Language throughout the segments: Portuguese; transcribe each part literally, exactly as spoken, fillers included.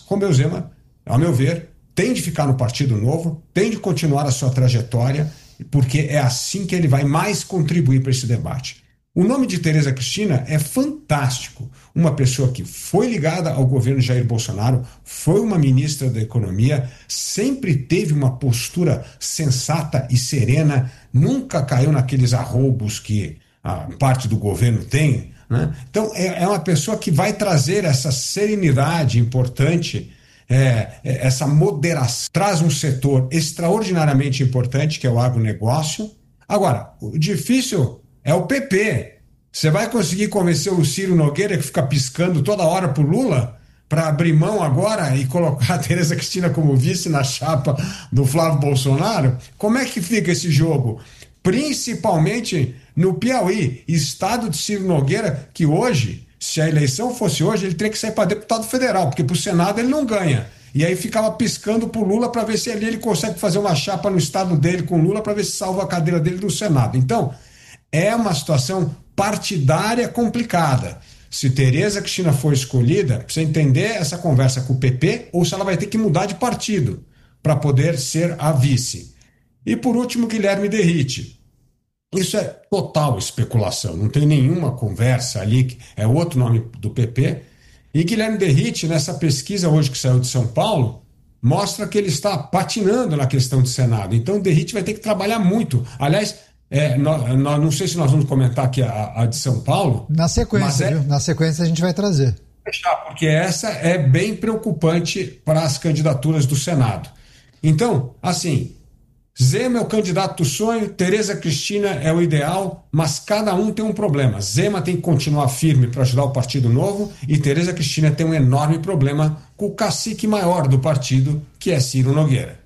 Romeu Zema, ao meu ver, tem de ficar no Partido Novo, tem de continuar a sua trajetória, porque é assim que ele vai mais contribuir para esse debate. O nome de Tereza Cristina é fantástico. Uma pessoa que foi ligada ao governo Jair Bolsonaro, foi uma ministra da Economia, sempre teve uma postura sensata e serena, nunca caiu naqueles arroubos que a parte do governo tem, né? Então, é, é uma pessoa que vai trazer essa serenidade importante, é, é, essa moderação, traz um setor extraordinariamente importante, que é o agronegócio. Agora, o difícil é o P P. Você vai conseguir convencer o Ciro Nogueira, que fica piscando toda hora pro Lula, para abrir mão agora e colocar a Tereza Cristina como vice na chapa do Flávio Bolsonaro? Como é que fica esse jogo? Principalmente no Piauí, estado de Ciro Nogueira, que hoje, se a eleição fosse hoje, ele teria que sair para deputado federal, porque pro Senado ele não ganha. E aí ficava piscando pro Lula para ver se ali ele consegue fazer uma chapa no estado dele com Lula, para ver se salva a cadeira dele do Senado. Então, é uma situação partidária complicada. Se Tereza Cristina for escolhida, precisa entender essa conversa com o P P, ou se ela vai ter que mudar de partido para poder ser a vice. E por último, Guilherme Derrite. Isso é total especulação, não tem nenhuma conversa ali, é outro nome do P P. E Guilherme Derrite, nessa pesquisa hoje que saiu de São Paulo, mostra que ele está patinando na questão do Senado. Então o Derrite vai ter que trabalhar muito. Aliás, é, nós, nós, não sei se nós vamos comentar aqui a, a de São Paulo. Na sequência, é, viu? Na sequência a gente vai trazer. Porque essa é bem preocupante para as candidaturas do Senado. Então, assim, Zema é o candidato do sonho, Tereza Cristina é o ideal, mas cada um tem um problema. Zema tem que continuar firme para ajudar o Partido Novo e Tereza Cristina tem um enorme problema com o cacique maior do partido, que é Ciro Nogueira.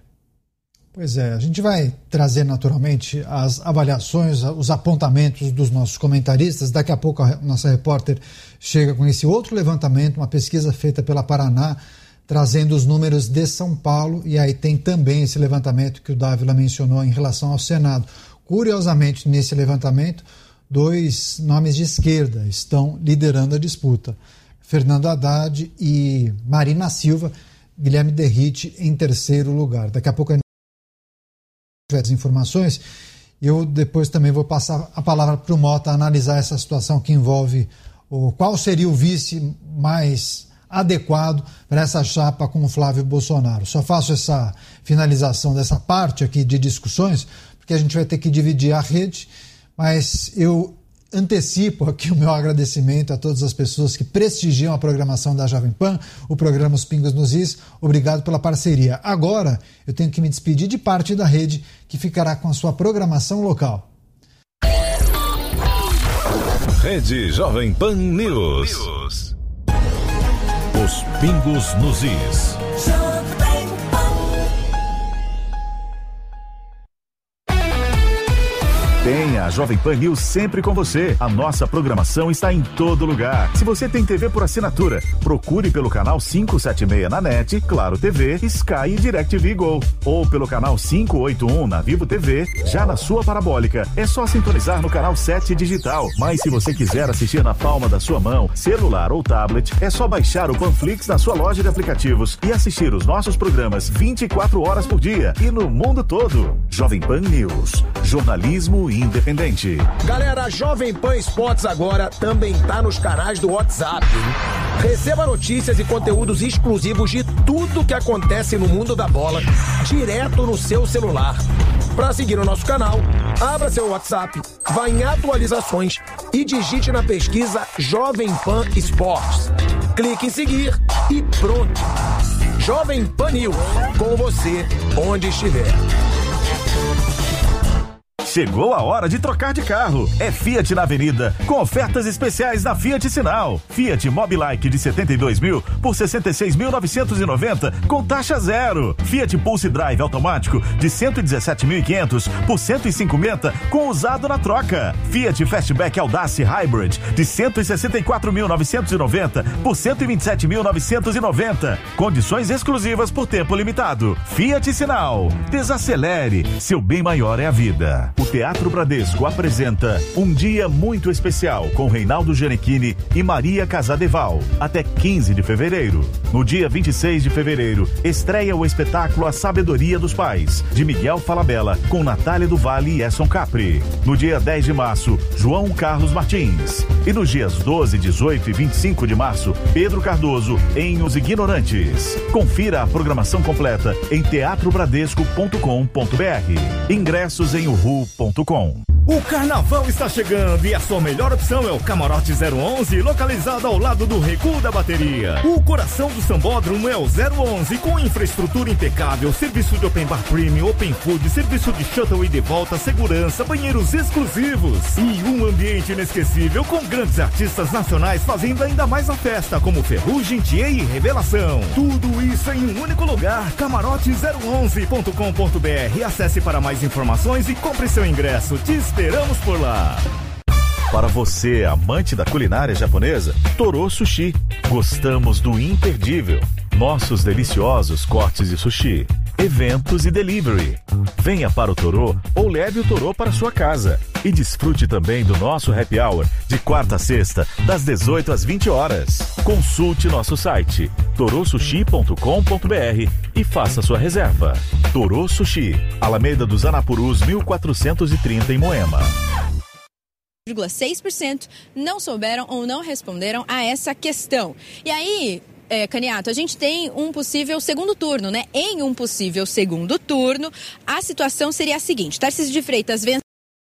Pois é, a gente vai trazer naturalmente as avaliações, os apontamentos dos nossos comentaristas. Daqui a pouco a nossa repórter chega com esse outro levantamento, uma pesquisa feita pela Paraná, trazendo os números de São Paulo, e aí tem também esse levantamento que o Dávila mencionou em relação ao Senado. Curiosamente, nesse levantamento, dois nomes de esquerda estão liderando a disputa. Fernando Haddad e Marina Silva, Guilherme Derrite em terceiro lugar. Daqui a pouco a gente vai as informações. Eu depois também vou passar a palavra para o Mota analisar essa situação que envolve o, qual seria o vice mais adequado para essa chapa com o Flávio Bolsonaro. Só faço essa finalização dessa parte aqui de discussões, porque a gente vai ter que dividir a rede, mas eu antecipo aqui o meu agradecimento a todas as pessoas que prestigiam a programação da Jovem Pan, o programa Os Pingos nos Is. Obrigado pela parceria. Agora eu tenho que me despedir de parte da rede que ficará com a sua programação local. Rede Jovem Pan News. News. Os Pingos nos Is. Tenha a Jovem Pan News sempre com você. A nossa programação está em todo lugar. Se você tem T V por assinatura, procure pelo canal quinhentos e setenta e seis na NET, Claro T V, Sky e DirecTV Go. Ou pelo canal quinhentos e oitenta e um na Vivo T V, já na sua parabólica. É só sintonizar no canal sete digital. Mas se você quiser assistir na palma da sua mão, celular ou tablet, é só baixar o Panflix na sua loja de aplicativos e assistir os nossos programas vinte e quatro horas por dia e no mundo todo. Jovem Pan News. Jornalismo independente. Galera, a Jovem Pan Esportes agora também tá nos canais do WhatsApp. Receba notícias e conteúdos exclusivos de tudo que acontece no mundo da bola, direto no seu celular. Para seguir o nosso canal, abra seu WhatsApp, vá em atualizações e digite na pesquisa Jovem Pan Esportes. Clique em seguir e pronto. Jovem Pan News, com você onde estiver. Chegou a hora de trocar de carro. É Fiat na Avenida, com ofertas especiais na Fiat Sinal. Fiat Mobilike de setenta e dois mil por sessenta e seis mil novecentos e noventa com taxa zero. Fiat Pulse Drive automático de cento e dezessete mil e quinhentos por cento e cinquenta com usado na troca. Fiat Fastback Audace Hybrid de cento e sessenta e quatro mil novecentos e noventa por cento e vinte e sete mil novecentos e noventa. Condições exclusivas por tempo limitado. Fiat Sinal. Desacelere. Seu bem maior é a vida. Teatro Bradesco apresenta Um Dia Muito Especial com Reinaldo Gianecchini e Maria Casadeval, até quinze de fevereiro. No dia vinte e seis de fevereiro, estreia o espetáculo A Sabedoria dos Pais, de Miguel Falabella, com Natália do Vale e Esson Capri. No dia dez de março, João Carlos Martins. E nos dias doze, dezoito e vinte e cinco de março, Pedro Cardoso, em Os Ignorantes. Confira a programação completa em teatro bradesco ponto com ponto br. Ingressos em uhu ponto com. O carnaval está chegando e a sua melhor opção é o Camarote zero onze, localizado ao lado do Recuo da Bateria. O coração do Sambódromo é o zero onze, com infraestrutura impecável, serviço de open bar premium, open food, serviço de shuttle e de volta, segurança, banheiros exclusivos e um ambiente inesquecível com grandes artistas nacionais fazendo ainda mais a festa, como Ferrugem, Thier e Revelação. Tudo isso em um único lugar, camarote zero onze ponto com ponto br. Acesse para mais informações e compre seu ingresso. Te esperamos por lá. Para você, amante da culinária japonesa, Toro Sushi. Gostamos do imperdível. Nossos deliciosos cortes de sushi, eventos e delivery. Venha para o Toro ou leve o Toro para sua casa. E desfrute também do nosso happy hour de quarta a sexta, das dezoito às vinte horas. Consulte nosso site toro sushi ponto com ponto br e faça sua reserva. Toro Sushi, Alameda dos Anapurus mil quatrocentos e trinta em Moema. zero vírgula seis por cento não souberam ou não responderam a essa questão. E aí, é, Caniato, a gente tem um possível segundo turno, né? Em um possível segundo turno, a situação seria a seguinte: Tarcísio de Freitas vence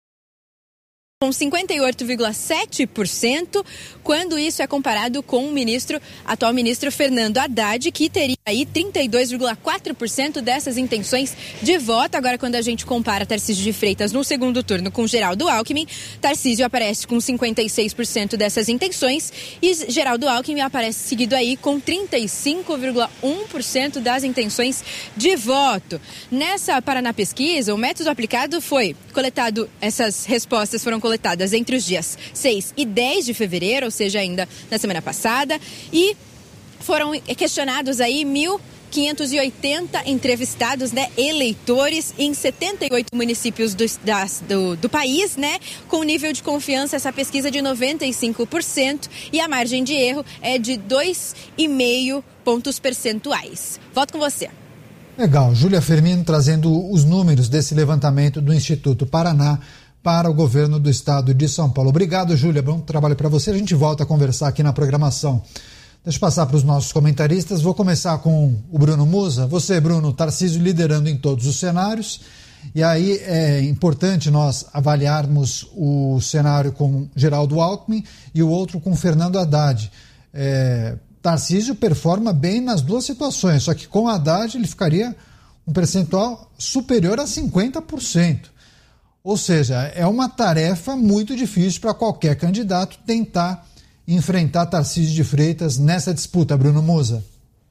com cinquenta e oito vírgula sete por cento, quando isso é comparado com o ministro, atual ministro Fernando Haddad, que teria aí trinta e dois vírgula quatro por cento dessas intenções de voto. Agora, quando a gente compara Tarcísio de Freitas no segundo turno com Geraldo Alckmin, Tarcísio aparece com cinquenta e seis por cento dessas intenções e Geraldo Alckmin aparece seguido aí com trinta e cinco vírgula um por cento das intenções de voto. Nessa Paraná Pesquisa, o método aplicado foi coletado, essas respostas foram coletadas entre os dias seis e dez de fevereiro, ou seja, ainda na semana passada, e foram questionados aí mil quinhentos e oitenta entrevistados, né, eleitores em setenta e oito municípios do, das, do, do país, né, com nível de confiança, essa pesquisa de noventa e cinco por cento, e a margem de erro é de dois vírgula cinco pontos percentuais. Volto com você. Legal, Júlia Firmino trazendo os números desse levantamento do Instituto Paraná para o governo do estado de São Paulo. Obrigado, Júlia, bom trabalho para você. A gente volta a conversar aqui na programação. Deixa eu passar para os nossos comentaristas. Vou começar com o Bruno Musa. Você, Bruno, Tarcísio liderando em todos os cenários. E aí é importante nós avaliarmos o cenário com Geraldo Alckmin e o outro com Fernando Haddad. É, Tarcísio performa bem nas duas situações, só que com Haddad ele ficaria um percentual superior a cinquenta por cento. Ou seja, é uma tarefa muito difícil para qualquer candidato tentar enfrentar Tarcísio de Freitas nessa disputa, Bruno Musa.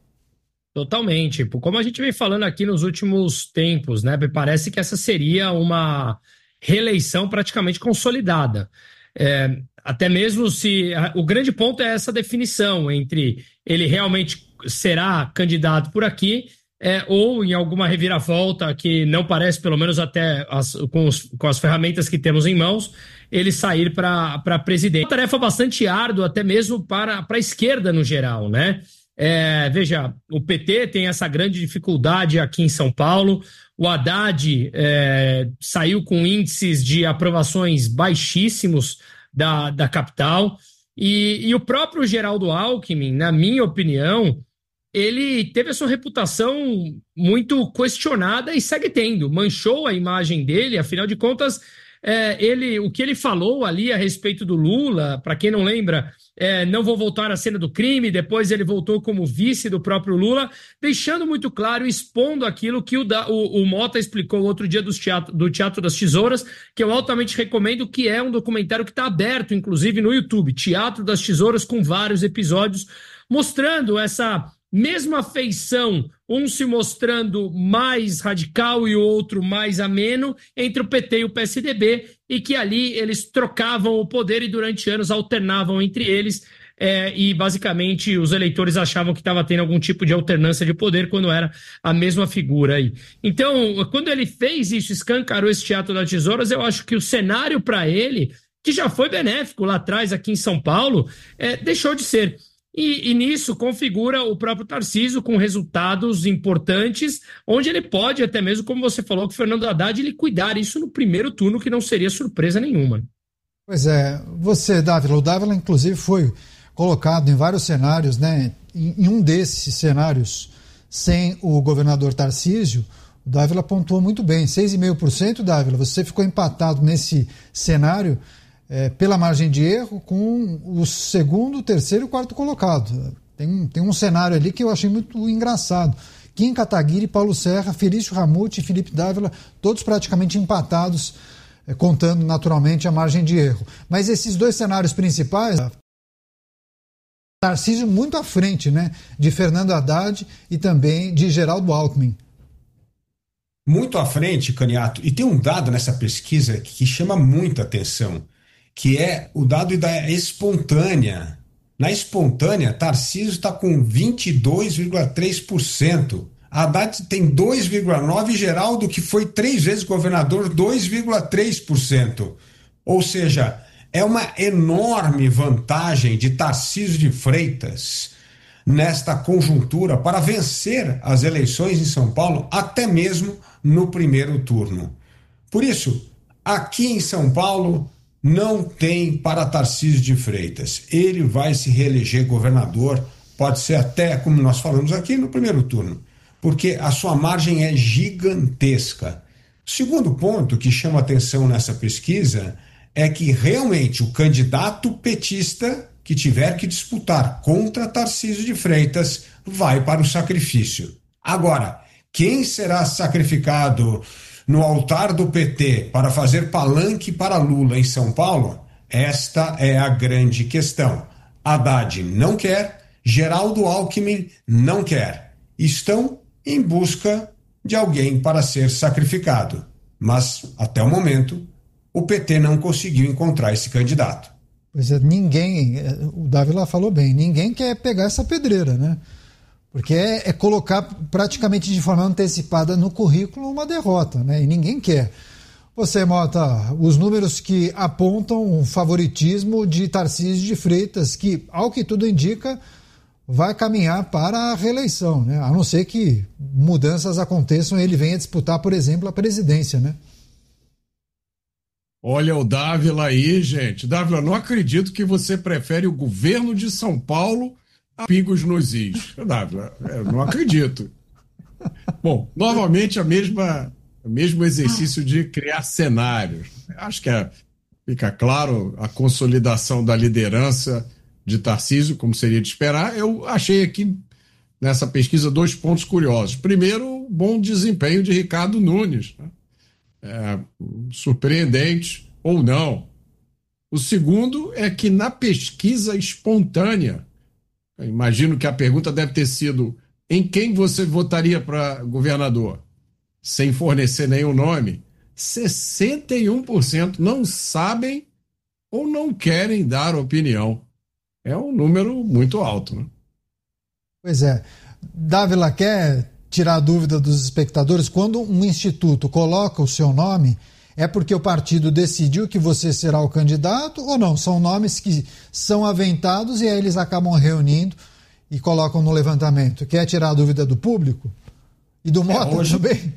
Totalmente. Como a gente vem falando aqui nos últimos tempos, né? Parece que essa seria uma reeleição praticamente consolidada. É, até mesmo se... O grande ponto é essa definição entre ele realmente será candidato por aqui É, ou em alguma reviravolta que não parece, pelo menos até as, com, os, com as ferramentas que temos em mãos, ele sair para presidente. Uma tarefa bastante árdua, até mesmo para, para a esquerda no geral, né? É, veja, o P T tem essa grande dificuldade aqui em São Paulo, o Haddad é, saiu com índices de aprovações baixíssimos da, da capital, e, e o próprio Geraldo Alckmin, na minha opinião, ele teve a sua reputação muito questionada e segue tendo, manchou a imagem dele, afinal de contas, é, ele, o que ele falou ali a respeito do Lula, para quem não lembra, é, não vou voltar à cena do crime, depois ele voltou como vice do próprio Lula, deixando muito claro, expondo aquilo que o, o, o Mota explicou outro dia do teatro, do Teatro das Tesouras, que eu altamente recomendo, que é um documentário que está aberto, inclusive, no YouTube, Teatro das Tesouras, com vários episódios, mostrando essa mesma feição, um se mostrando mais radical e o outro mais ameno, entre o P T e o P S D B, e que ali eles trocavam o poder e durante anos alternavam entre eles, é, e basicamente os eleitores achavam que estava tendo algum tipo de alternância de poder quando era a mesma figura aí. Então, quando ele fez isso, escancarou esse teatro das tesouras, eu acho que o cenário para ele, que já foi benéfico lá atrás, aqui em São Paulo, é, deixou de ser. E, e nisso configura o próprio Tarcísio com resultados importantes, onde ele pode, até mesmo, como você falou, que o Fernando Haddad liquidar isso no primeiro turno, que não seria surpresa nenhuma. Pois é, você, Dávila, o Dávila, inclusive, foi colocado em vários cenários, né? Em, em um desses cenários, sem o governador Tarcísio, o Dávila pontuou muito bem, seis vírgula cinco por cento, Dávila, você ficou empatado nesse cenário, É, pela margem de erro, com o segundo, terceiro e quarto colocado. Tem, tem um cenário ali que eu achei muito engraçado. Kim Kataguiri, Paulo Serra, Felício Ramute e Felipe Dávila, todos praticamente empatados, é, contando naturalmente a margem de erro. Mas esses dois cenários principais, Tarcísio muito à frente, né, de Fernando Haddad e também de Geraldo Alckmin. Muito à frente, Caniato. E tem um dado nessa pesquisa que chama muita atenção, que é o dado da espontânea. Na espontânea, Tarcísio está com vinte e dois vírgula três por cento. Haddad tem dois vírgula nove por cento, Geraldo, que foi três vezes governador, dois vírgula três por cento. Ou seja, é uma enorme vantagem de Tarcísio de Freitas nesta conjuntura para vencer as eleições em São Paulo, até mesmo no primeiro turno. Por isso, aqui em São Paulo, não tem para Tarcísio de Freitas. Ele vai se reeleger governador, pode ser até, como nós falamos aqui, no primeiro turno, porque a sua margem é gigantesca. O segundo ponto que chama atenção nessa pesquisa é que realmente o candidato petista que tiver que disputar contra Tarcísio de Freitas vai para o sacrifício. Agora, quem será sacrificado no altar do P T para fazer palanque para Lula em São Paulo? Esta é a grande questão. Haddad não quer, Geraldo Alckmin não quer. Estão em busca de alguém para ser sacrificado. Mas, até o momento, o P T não conseguiu encontrar esse candidato. Pois é, ninguém, o Dávila falou bem, ninguém quer pegar essa pedreira, né? Porque é, é colocar praticamente de forma antecipada no currículo uma derrota, né? E ninguém quer. Você, Mota, os números que apontam um favoritismo de Tarcísio de Freitas, que, ao que tudo indica, vai caminhar para a reeleição, né? A não ser que mudanças aconteçam e ele venha disputar, por exemplo, a presidência, né? Olha o Dávila aí, gente. Dávila, não acredito que você prefere o governo de São Paulo a pingos nos is. Dávila, eu não acredito. Bom, novamente a mesma, o mesmo exercício de criar cenários. Acho que é, fica claro a consolidação da liderança de Tarcísio, como seria de esperar. Eu achei aqui nessa pesquisa dois pontos curiosos. Primeiro, o bom desempenho de Ricardo Nunes, né? É, surpreendente ou não. O segundo é que na pesquisa espontânea, imagino que a pergunta deve ter sido: em quem você votaria para governador? Sem fornecer nenhum nome, sessenta e um por cento não sabem ou não querem dar opinião. É um número muito alto, né? Pois é. Dávila, quer tirar a dúvida dos espectadores? Quando um instituto coloca o seu nome, é porque o partido decidiu que você será o candidato ou não? São nomes que são aventados e aí eles acabam reunindo e colocam no levantamento. Quer tirar a dúvida do público? E do Mota é, hoje... também?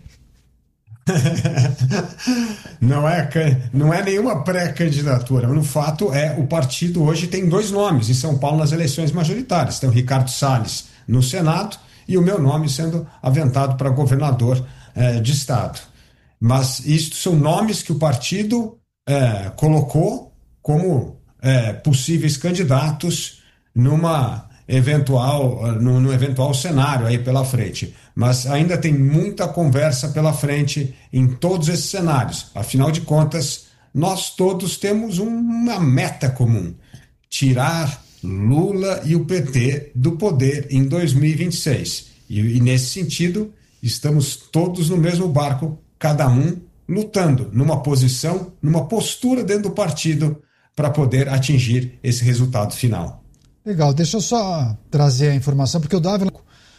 não, é, não é nenhuma pré-candidatura. No fato, é o partido hoje tem dois nomes em São Paulo nas eleições majoritárias. Tem o Ricardo Salles no Senado e o meu nome sendo aventado para governador eh, de estado. Mas isto são nomes que o partido eh, colocou como eh, possíveis candidatos numa eventual, no, no eventual cenário aí pela frente. Mas ainda tem muita conversa pela frente em todos esses cenários. Afinal de contas, nós todos temos uma meta comum: tirar Lula e o P T do poder em dois mil e vinte e seis. E, e nesse sentido, estamos todos no mesmo barco, cada um lutando numa posição, numa postura dentro do partido para poder atingir esse resultado final. Legal, deixa eu só trazer a informação, porque o Dávila...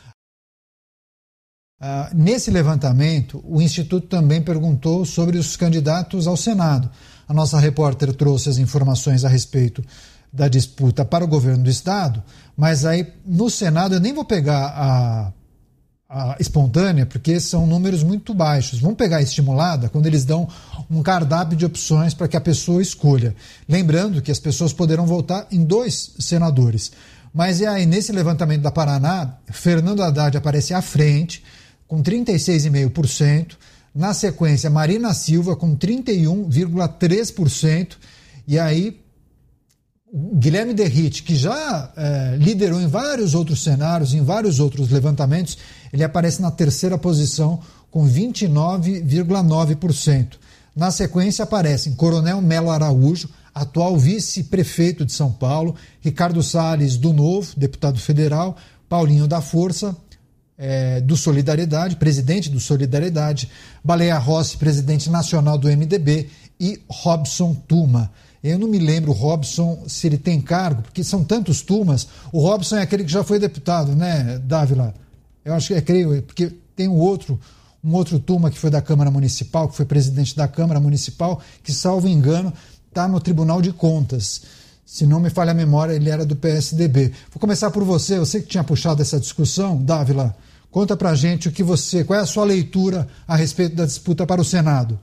Uh, nesse levantamento, o Instituto também perguntou sobre os candidatos ao Senado. A nossa repórter trouxe as informações a respeito da disputa para o governo do Estado, mas aí no Senado eu nem vou pegar a, a espontânea, porque são números muito baixos. Vamos pegar a estimulada, quando eles dão um cardápio de opções para que a pessoa escolha. Lembrando que as pessoas poderão votar em dois senadores. Mas e aí, nesse levantamento da Paraná, Fernando Haddad aparece à frente, com trinta e seis vírgula cinco por cento. Na sequência, Marina Silva, com trinta e um vírgula três por cento. E aí, Guilherme Derrite, que já é, liderou em vários outros cenários, em vários outros levantamentos, ele aparece na terceira posição com vinte e nove vírgula nove por cento. Na sequência aparecem Coronel Melo Araújo, atual vice-prefeito de São Paulo, Ricardo Salles, do Novo, deputado federal, Paulinho da Força, é, do Solidariedade, presidente do Solidariedade, Baleia Rossi, presidente nacional do M D B, e Robson Tuma. Eu não me lembro, o Robson, se ele tem cargo, porque são tantos Tumas. O Robson é aquele que já foi deputado, né, Dávila? Eu acho que é, creio, porque tem um outro, um outro Tuma que foi da Câmara Municipal, que foi presidente da Câmara Municipal, que, salvo engano, está no Tribunal de Contas. Se não me falha a memória, ele era do P S D B. Vou começar por você, você que tinha puxado essa discussão, Dávila. Conta pra gente o que você, qual é a sua leitura a respeito da disputa para o Senado.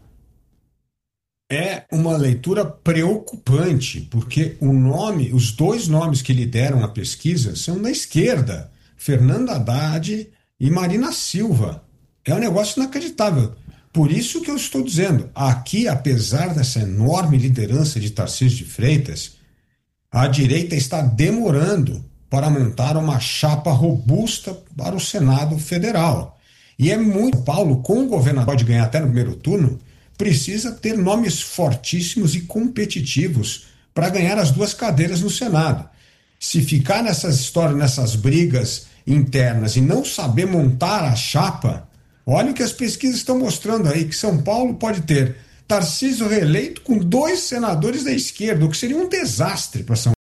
É uma leitura preocupante, porque o nome, os dois nomes que lideram a pesquisa são da esquerda, Fernando Haddad e Marina Silva. É um negócio inacreditável. Por isso que eu estou dizendo, aqui, apesar dessa enorme liderança de Tarcísio de Freitas, a direita está demorando para montar uma chapa robusta para o Senado Federal. E é muito, Paulo, com o governador pode ganhar até no primeiro turno, precisa ter nomes fortíssimos e competitivos para ganhar as duas cadeiras no Senado. Se ficar nessas histórias, nessas brigas internas e não saber montar a chapa, olha o que as pesquisas estão mostrando aí, que São Paulo pode ter Tarcísio reeleito com dois senadores da esquerda, o que seria um desastre para São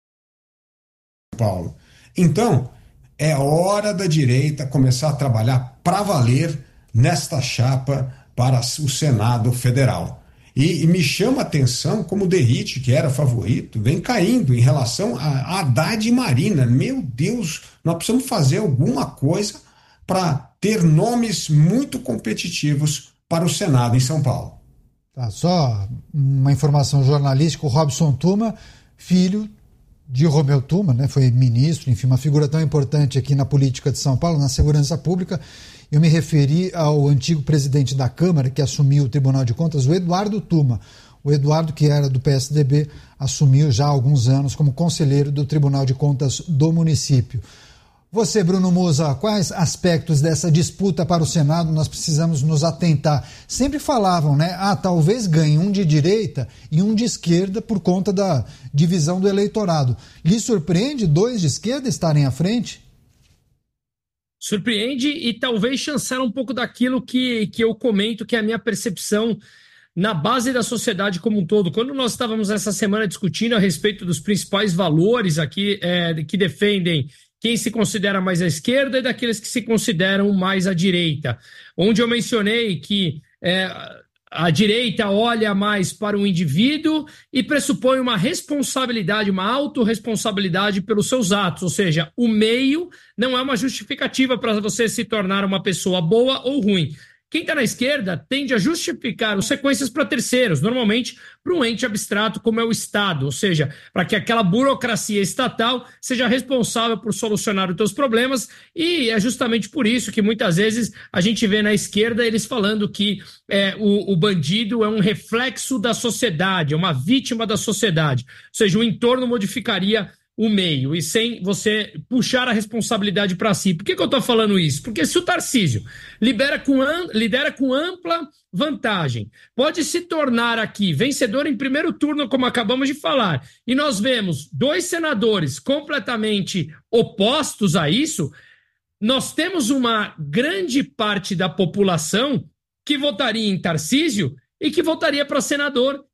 Paulo. Então, é hora da direita começar a trabalhar para valer nesta chapa para o Senado Federal. E, e me chama a atenção como o Derrite, que era favorito, vem caindo em relação a Haddad e Marina. Meu Deus, nós precisamos fazer alguma coisa para ter nomes muito competitivos para o Senado em São Paulo. Tá, só uma informação jornalística, o Robson Tuma, filho de Romeu Tuma, né, foi ministro, enfim, uma figura tão importante aqui na política de São Paulo, na segurança pública. Eu me referi ao antigo presidente da Câmara, que assumiu o Tribunal de Contas, o Eduardo Tuma. O Eduardo, que era do P S D B, assumiu já há alguns anos como conselheiro do Tribunal de Contas do município. Você, Bruno Musa, quais aspectos dessa disputa para o Senado nós precisamos nos atentar? Sempre falavam, né? Ah, talvez ganhe um de direita e um de esquerda por conta da divisão do eleitorado. Lhe surpreende dois de esquerda estarem à frente? Surpreende e talvez chancela um pouco daquilo que, que eu comento, que é a minha percepção na base da sociedade como um todo. Quando nós estávamos essa semana discutindo a respeito dos principais valores aqui é, que defendem quem se considera mais à esquerda e daqueles que se consideram mais à direita, onde eu mencionei que é, a direita olha mais para o indivíduo e pressupõe uma responsabilidade, uma autorresponsabilidade pelos seus atos, ou seja, o meio não é uma justificativa para você se tornar uma pessoa boa ou ruim. Quem está na esquerda tende a justificar consequências para terceiros, normalmente para um ente abstrato como é o Estado, ou seja, para que aquela burocracia estatal seja responsável por solucionar os teus problemas, e é justamente por isso que muitas vezes a gente vê na esquerda eles falando que é, o, o bandido é um reflexo da sociedade, é uma vítima da sociedade, ou seja, o entorno modificaria o meio, e sem você puxar a responsabilidade para si. Por que, que eu estou falando isso? Porque se o Tarcísio libera com, lidera com ampla vantagem, pode se tornar aqui vencedor em primeiro turno, como acabamos de falar, e nós vemos dois senadores completamente opostos a isso, nós temos uma grande parte da população que votaria em Tarcísio e que votaria para senador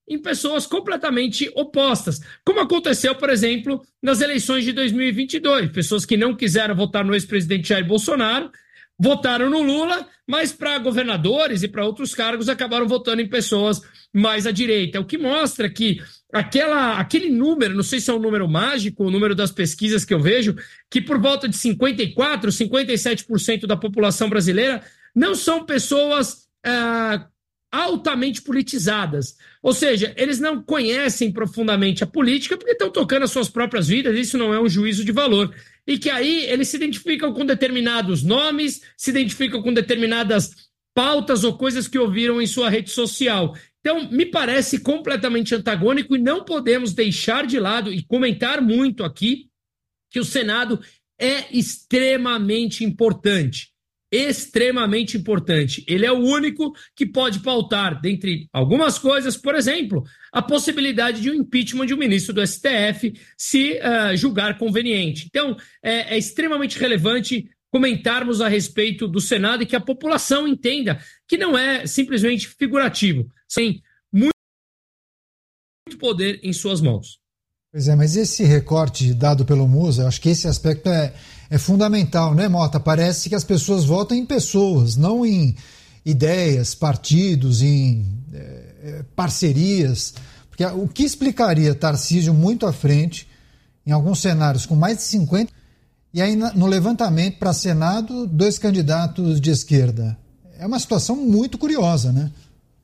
em pessoas completamente opostas, como aconteceu, por exemplo, nas eleições de dois mil e vinte e dois. Pessoas que não quiseram votar no ex-presidente Jair Bolsonaro votaram no Lula, mas para governadores e para outros cargos acabaram votando em pessoas mais à direita. O que mostra que aquela, aquele número, não sei se é um número mágico, o número das pesquisas que eu vejo, que por volta de cinquenta e quatro por cento, cinquenta e sete por cento da população brasileira não são pessoas ah, altamente politizadas. Ou seja, eles não conhecem profundamente a política porque estão tocando as suas próprias vidas, isso não é um juízo de valor. E que aí eles se identificam com determinados nomes, se identificam com determinadas pautas ou coisas que ouviram em sua rede social. Então, me parece completamente antagônico e não podemos deixar de lado e comentar muito aqui que o Senado é extremamente importante. Extremamente importante. Ele é o único que pode pautar, dentre algumas coisas, por exemplo, a possibilidade de um impeachment de um ministro do S T F se uh, julgar conveniente. Então, é, é extremamente relevante comentarmos a respeito do Senado e que a população entenda que não é simplesmente figurativo, tem muito poder em suas mãos. Pois é, mas esse recorte dado pelo Musa, eu acho que esse aspecto é, é fundamental, né, Mota? Parece que as pessoas votam em pessoas, não em ideias, partidos, em é, parcerias. Porque o que explicaria Tarcísio muito à frente, em alguns cenários com mais de cinquenta, e aí no levantamento para Senado, dois candidatos de esquerda? É uma situação muito curiosa, né?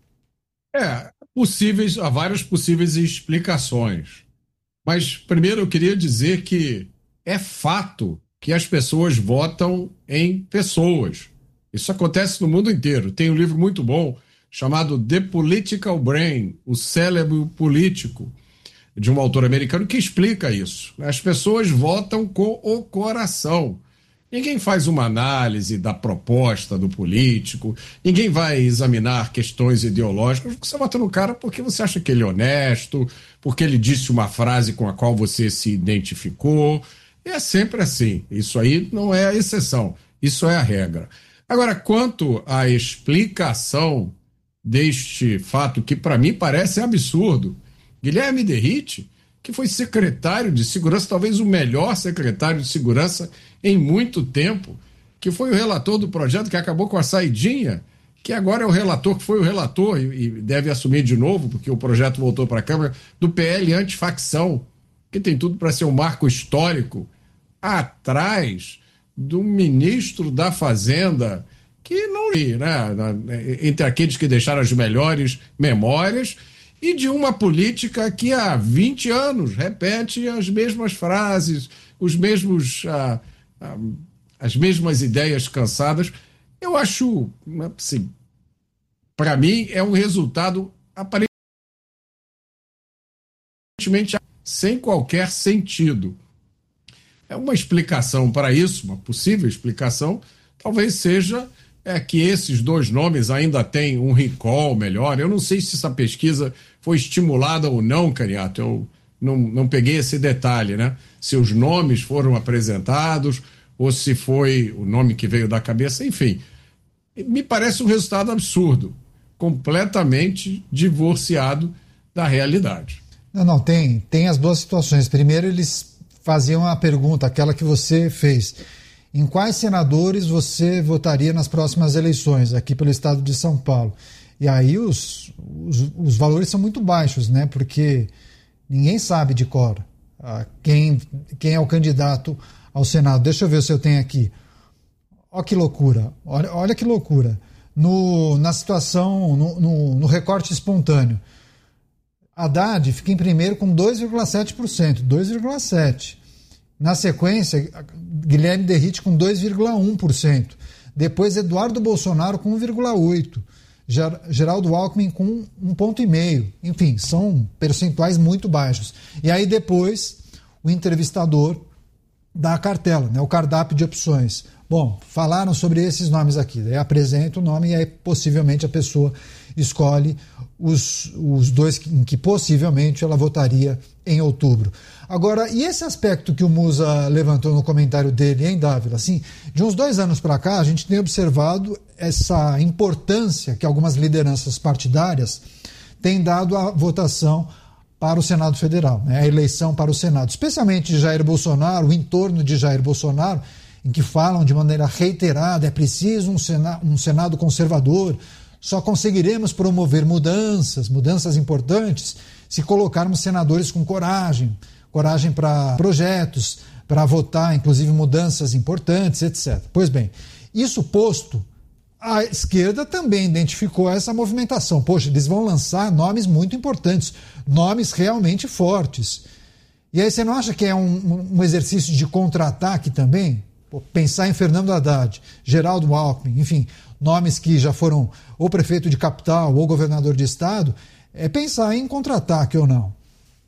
É, possíveis, há várias possíveis explicações. Mas, primeiro, eu queria dizer que é fato que as pessoas votam em pessoas. Isso acontece no mundo inteiro. Tem um livro muito bom chamado The Political Brain, o cérebro político, de um autor americano que explica isso. As pessoas votam com o coração. Ninguém faz uma análise da proposta do político, ninguém vai examinar questões ideológicas. Você vota no cara porque você acha que ele é honesto, porque ele disse uma frase com a qual você se identificou. É sempre assim. Isso aí não é a exceção, isso é a regra. Agora, quanto à explicação deste fato, que para mim parece absurdo, Guilherme Derrite, que foi secretário de segurança, talvez o melhor secretário de segurança em muito tempo, que foi o relator do projeto, que acabou com a saidinha, que agora é o relator, que foi o relator e, e deve assumir de novo, porque o projeto voltou para a Câmara, do P L antifacção, que tem tudo para ser um marco histórico, atrás do ministro da Fazenda, que não li, né, entre aqueles que deixaram as melhores memórias, e de uma política que há vinte anos repete as mesmas frases, os mesmos, ah, ah, as mesmas ideias cansadas. Eu acho, assim, para mim é um resultado aparentemente sem qualquer sentido. É uma explicação para isso, uma possível explicação, talvez seja é que esses dois nomes ainda têm um recall melhor. Eu não sei se essa pesquisa foi estimulada ou não, Caniato. Eu não, não peguei esse detalhe, né? Se os nomes foram apresentados ou se foi o nome que veio da cabeça, enfim. Me parece um resultado absurdo, completamente divorciado da realidade. Não, não, tem, tem as duas situações. Primeiro, eles faziam a pergunta, aquela que você fez. Em quais senadores você votaria nas próximas eleições aqui pelo estado de São Paulo? E aí os, os, os valores são muito baixos, né? Porque ninguém sabe de cor ah, quem, quem é o candidato ao Senado. Deixa eu ver se eu tenho aqui. Olha que loucura, olha, olha que loucura. No, na situação, no, no, no recorte espontâneo, Haddad fica em primeiro com dois vírgula sete por cento, dois vírgula sete por cento. Na sequência, Guilherme Derrite com dois vírgula um por cento. Depois, Eduardo Bolsonaro com um vírgula oito por cento. Geraldo Alckmin com um vírgula cinco por cento. Enfim, são percentuais muito baixos. E aí depois, o entrevistador dá a cartela, né, o cardápio de opções. Bom, falaram sobre esses nomes aqui. Daí apresenta o nome e aí possivelmente a pessoa escolhe os, os dois em que possivelmente ela votaria em outubro. Agora, e esse aspecto que o Musa levantou no comentário dele, hein, Dávila? Assim, de uns dois anos para cá, a gente tem observado essa importância que algumas lideranças partidárias tem dado a votação para o Senado Federal, né? A eleição para o Senado, especialmente de Jair Bolsonaro, o entorno de Jair Bolsonaro, em que falam de maneira reiterada, é preciso um Senado, um Senado conservador, só conseguiremos promover mudanças, mudanças importantes, se colocarmos senadores com coragem, coragem para projetos, para votar, inclusive, mudanças importantes, etcétera. Pois bem, isso posto, a esquerda também identificou essa movimentação. Poxa, eles vão lançar nomes muito importantes, nomes realmente fortes. E aí você não acha que é um, um exercício de contra-ataque também? Pô, pensar em Fernando Haddad, Geraldo Alckmin, enfim, nomes que já foram ou prefeito de capital ou governador de estado, é pensar em contra-ataque ou não?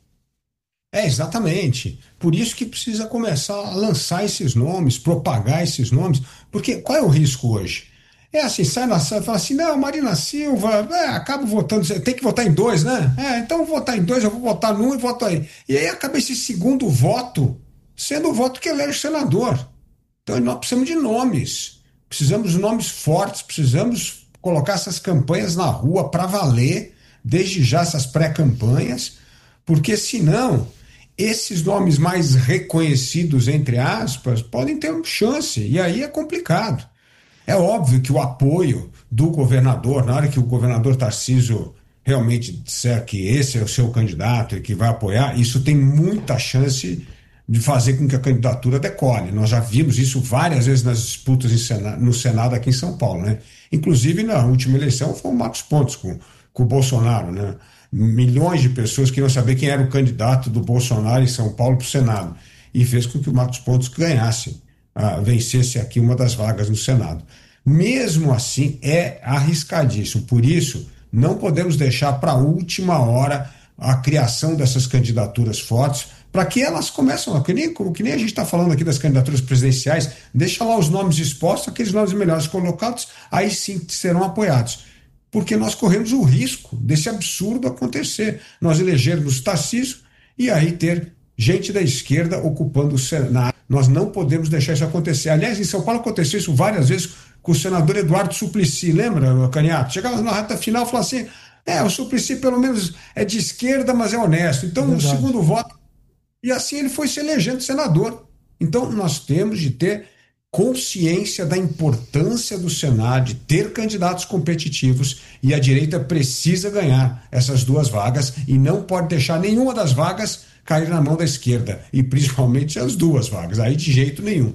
É, exatamente. Por isso que precisa começar a lançar esses nomes, propagar esses nomes, porque qual é o risco hoje? É assim, sai na sala e fala assim, não, Marina Silva, é, acabo votando, tem que votar em dois, né? É, então eu vou votar em dois, eu vou votar num e voto aí. E aí acaba esse segundo voto sendo o voto que elege o senador. Então nós precisamos de nomes, precisamos de nomes fortes, precisamos colocar essas campanhas na rua para valer, desde já essas pré-campanhas, porque senão esses nomes mais reconhecidos, entre aspas, podem ter uma chance, e aí é complicado. É óbvio que o apoio do governador, na hora que o governador Tarcísio realmente disser que esse é o seu candidato e que vai apoiar, isso tem muita chance de fazer com que a candidatura decole. Nós já vimos isso várias vezes nas disputas em Sena, no Senado aqui em São Paulo, né? Inclusive, na última eleição, foi o Marcos Pontes com, com o Bolsonaro, né? Milhões de pessoas queriam saber quem era o candidato do Bolsonaro em São Paulo para o Senado, e fez com que o Marcos Pontes ganhasse, ah, vencesse aqui uma das vagas no Senado. Mesmo assim, é arriscadíssimo. Por isso, não podemos deixar para a última hora a criação dessas candidaturas fortes, para que elas começam, que nem, que nem a gente está falando aqui das candidaturas presidenciais, deixa lá os nomes expostos, aqueles nomes melhores colocados, aí sim serão apoiados. Porque nós corremos o risco desse absurdo acontecer. Nós elegermos Tarcísio e aí ter gente da esquerda ocupando o Senado. Nós não podemos deixar isso acontecer. Aliás, em São Paulo aconteceu isso várias vezes com o senador Eduardo Suplicy, lembra, Caniato? Chegava na reta final e falava assim, é, o Suplicy pelo menos é de esquerda, mas é honesto. Então, no segundo voto, e assim ele foi se elegendo senador. Então, nós temos de ter consciência da importância do Senado, de ter candidatos competitivos, e a direita precisa ganhar essas duas vagas e não pode deixar nenhuma das vagas cair na mão da esquerda, e principalmente as duas vagas, aí de jeito nenhum.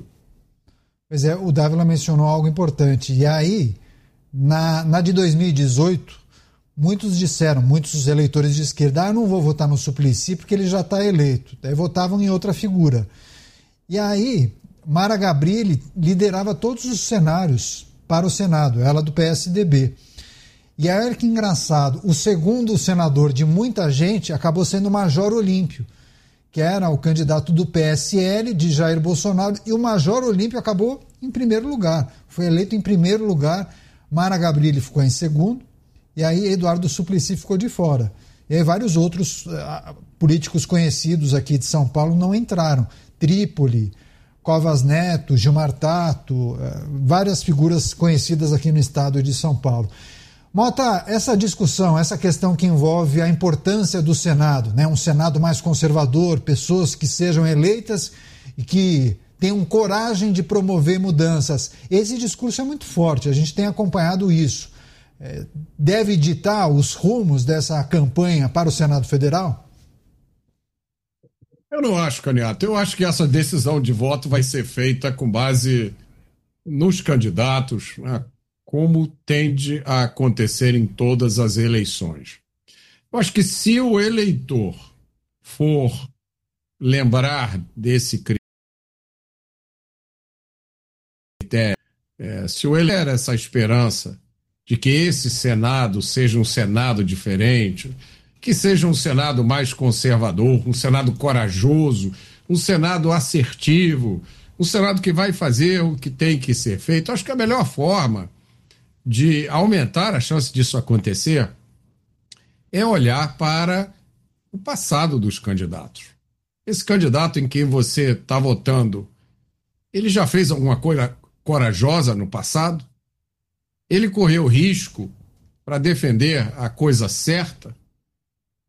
Pois é, o Dávila mencionou algo importante, e aí, na, na de dois mil e dezoito, muitos disseram, muitos eleitores de esquerda, ah, eu não vou votar no Suplicy porque ele já está eleito, daí votavam em outra figura. E aí, Mara Gabrilli liderava todos os cenários para o Senado, ela do P S D B. E aí, olha que engraçado, o segundo senador de muita gente acabou sendo o Major Olímpio, que era o candidato do P S L, de Jair Bolsonaro, e o Major Olímpio acabou em primeiro lugar, foi eleito em primeiro lugar, Mara Gabrilli ficou em segundo, e aí Eduardo Suplicy ficou de fora. E aí vários outros uh, políticos conhecidos aqui de São Paulo não entraram, Trípoli, Covas Neto, Gilmar Tato, uh, várias figuras conhecidas aqui no estado de São Paulo. Mota, essa discussão, essa questão que envolve a importância do Senado, né? Um Senado mais conservador, pessoas que sejam eleitas e que tenham coragem de promover mudanças. Esse discurso é muito forte, a gente tem acompanhado isso. É, deve ditar os rumos dessa campanha para o Senado Federal? Eu não acho, Caniato. Eu acho que essa decisão de voto vai ser feita com base nos candidatos, né? Como tende a acontecer em todas as eleições. Eu acho que se o eleitor for lembrar desse critério, é, se o eleitor essa esperança de que esse Senado seja um Senado diferente, que seja um Senado mais conservador, um Senado corajoso, um Senado assertivo, um Senado que vai fazer o que tem que ser feito, acho que a melhor forma de aumentar a chance disso acontecer é olhar para o passado dos candidatos. Esse candidato em quem você está votando, ele já fez alguma coisa corajosa no passado? Ele correu risco para defender a coisa certa?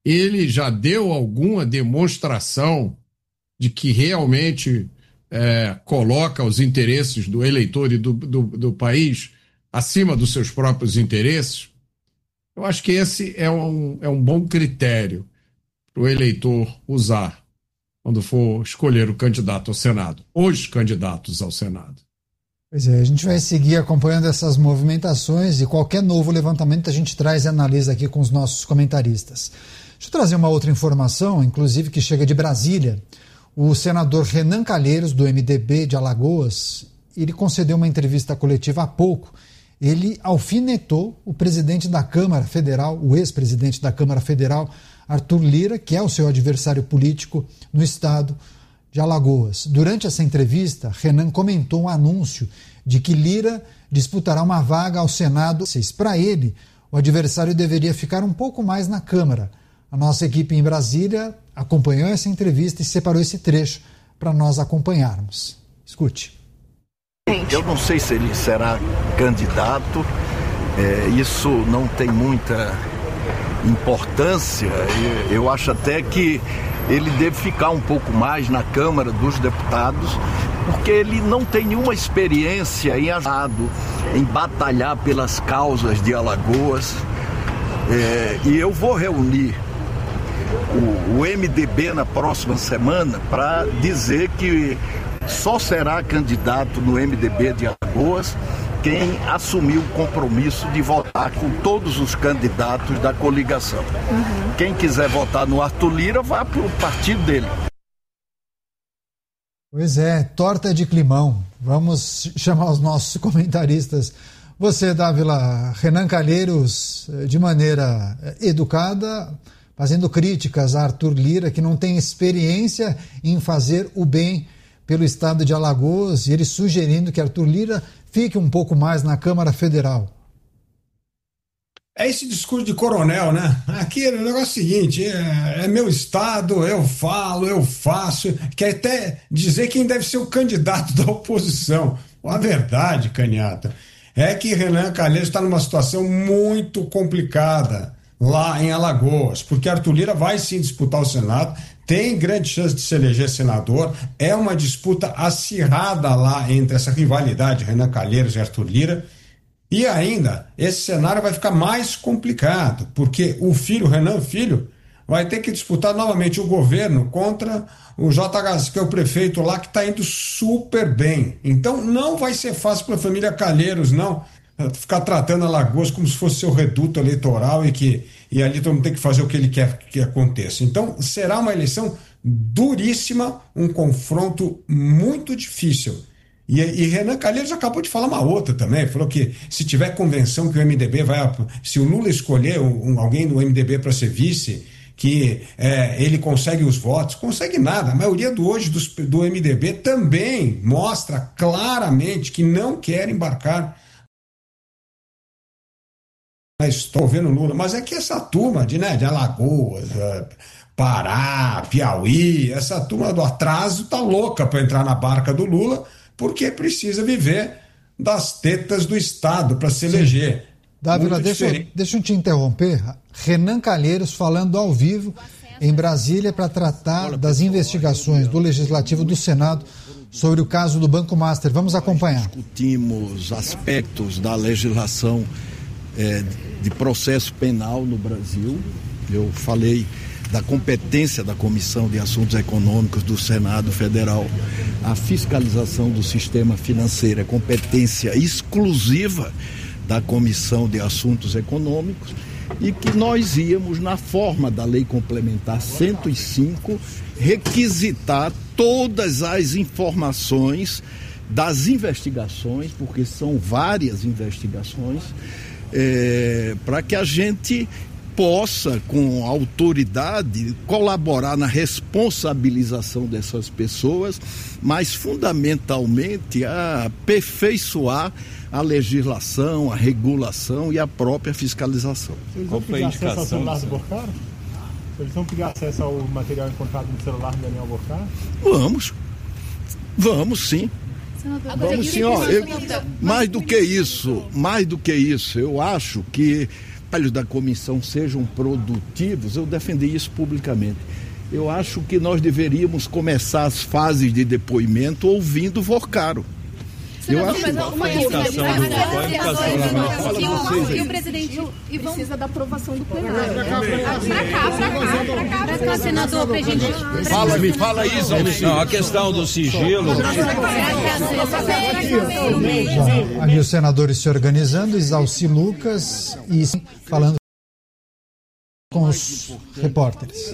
ele já deu alguma demonstração de que realmente é, coloca os interesses do eleitor e do, do, do país acima dos seus próprios interesses? Eu acho que esse é um, é um bom critério para o eleitor usar quando for escolher o candidato ao Senado, os candidatos ao Senado. Pois é, a gente vai seguir acompanhando essas movimentações e qualquer novo levantamento a gente traz e analisa aqui com os nossos comentaristas. Deixa eu trazer uma outra informação, inclusive que chega de Brasília. O senador Renan Calheiros, do M D B de Alagoas, ele concedeu uma entrevista coletiva há pouco. Ele alfinetou o presidente da Câmara Federal, o ex-presidente da Câmara Federal, Arthur Lira, que é o seu adversário político no estado de Alagoas. Durante essa entrevista, Renan comentou um anúncio de que Lira disputará uma vaga ao Senado. Para ele, o adversário deveria ficar um pouco mais na Câmara. A nossa equipe em Brasília acompanhou essa entrevista e separou esse trecho para nós acompanharmos. Escute. Eu não sei se ele será candidato, é, isso não tem muita importância. Eu acho até que ele deve ficar um pouco mais na Câmara dos Deputados, porque ele não tem nenhuma experiência em ajudado, em batalhar pelas causas de Alagoas. É, e eu vou reunir o, o M D B na próxima semana para dizer que só será candidato no M D B de Alagoas quem assumiu o compromisso de votar com todos os candidatos da coligação. Uhum. Quem quiser votar no Arthur Lira, vá para o partido dele. Pois é, torta de climão. Vamos chamar os nossos comentaristas. Você, Dávila, Renan Calheiros, de maneira educada, fazendo críticas a Arthur Lira, que não tem experiência em fazer o bem pelo estado de Alagoas, e ele sugerindo que Arthur Lira fique um pouco mais na Câmara Federal. É esse discurso de coronel, né? Aqui o negócio é o seguinte, é, é meu estado, eu falo, eu faço, quer até dizer quem deve ser o candidato da oposição. A verdade, Caniata, é que Renan Calheiros está numa situação muito complicada lá em Alagoas, porque Arthur Lira vai sim disputar o Senado, tem grande chance de se eleger senador, é uma disputa acirrada lá entre essa rivalidade Renan Calheiros e Arthur Lira, e ainda esse cenário vai ficar mais complicado, porque o filho, Renan Filho, vai ter que disputar novamente o governo contra o J H, que é o prefeito lá, que está indo super bem. Então não vai ser fácil para a família Calheiros, não, ficar tratando Alagoas como se fosse seu reduto eleitoral e que e ali todo mundo tem que fazer o que ele quer que aconteça. Então será uma eleição duríssima, um confronto muito difícil. E, e Renan Calheiros acabou de falar uma outra também, falou que se tiver convenção que o M D B vai, se o Lula escolher um, alguém do M D B para ser vice, que é, ele consegue os votos, consegue nada. A maioria do hoje dos, do M D B também mostra claramente que não quer embarcar. Estou vendo Lula, mas é que essa turma de, né, de Alagoas, Pará, Piauí, essa turma do atraso tá louca para entrar na barca do Lula, porque precisa viver das tetas do Estado para se eleger. Dávila, deixa, deixa eu te interromper. Renan Calheiros falando ao vivo em Brasília para tratar das investigações do Legislativo do Senado sobre o caso do Banco Master. Vamos acompanhar. Nós discutimos aspectos da legislação É, de processo penal no Brasil. Eu falei da competência da Comissão de Assuntos Econômicos do Senado Federal. A fiscalização do sistema financeiro é competência exclusiva da Comissão de Assuntos Econômicos e que nós íamos, na forma da Lei Complementar cento e cinco, requisitar todas as informações das investigações, porque são várias investigações, É, para que a gente possa, com autoridade, colaborar na responsabilização dessas pessoas, mas fundamentalmente a aperfeiçoar a legislação, a regulação e a própria fiscalização. Eles vão pedir acesso ao celular do Borcaro? Eles vão pedir acesso ao material encontrado no celular do Daniel Borcaro? Vamos, vamos sim. Agora, Vamos sim, ó, eu, mais do que isso, mais do que isso, eu acho que trabalhos da comissão sejam produtivos, eu defendi isso publicamente. Eu acho que nós deveríamos começar as fases de depoimento ouvindo Vorcaro. Eu acho que uma indicação, e o presidente precisa da aprovação do plenário. Pra cá, pra cá, pra cá, pra cá, senador, pra gente. Fala, me fala aí, Não, a questão do sigilo. Ali os senadores se organizando, Isalci Lucas e falando com os repórteres.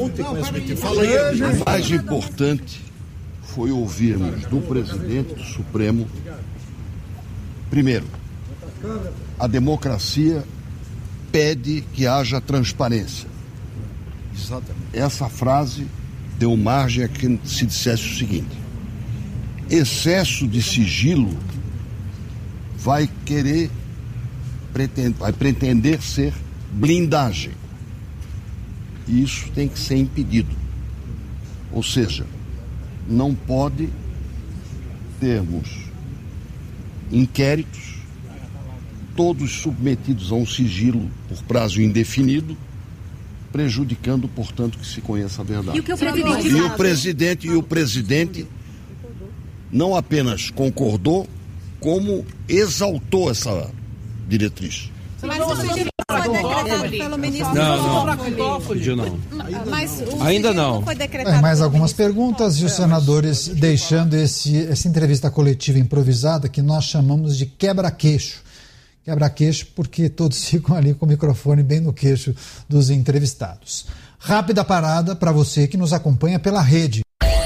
O mais importante foi ouvirmos do presidente do Supremo, primeiro, a democracia pede que haja transparência. Exatamente. Essa frase deu margem a que se dissesse o seguinte: excesso de sigilo vai querer, pretend, vai pretender ser blindagem. E isso tem que ser impedido. Ou seja, não pode termos inquéritos, todos submetidos a um sigilo por prazo indefinido, prejudicando, portanto, que se conheça a verdade. E o que o presidente e o presidente, e o presidente não apenas concordou, como exaltou essa diretriz. Mas você foi decretado pelo ministro. Não, não. não. Mas ainda não. Foi decretado é, mais algumas perguntas e os senadores deixando esse, essa entrevista coletiva improvisada que nós chamamos de quebra-queixo. Quebra-queixo porque todos ficam ali com o microfone bem no queixo dos entrevistados. Rápida parada para você que nos acompanha pela rede.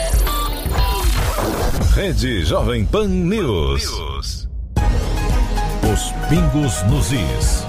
Rede Jovem Pan News. News. Os pingos nos is.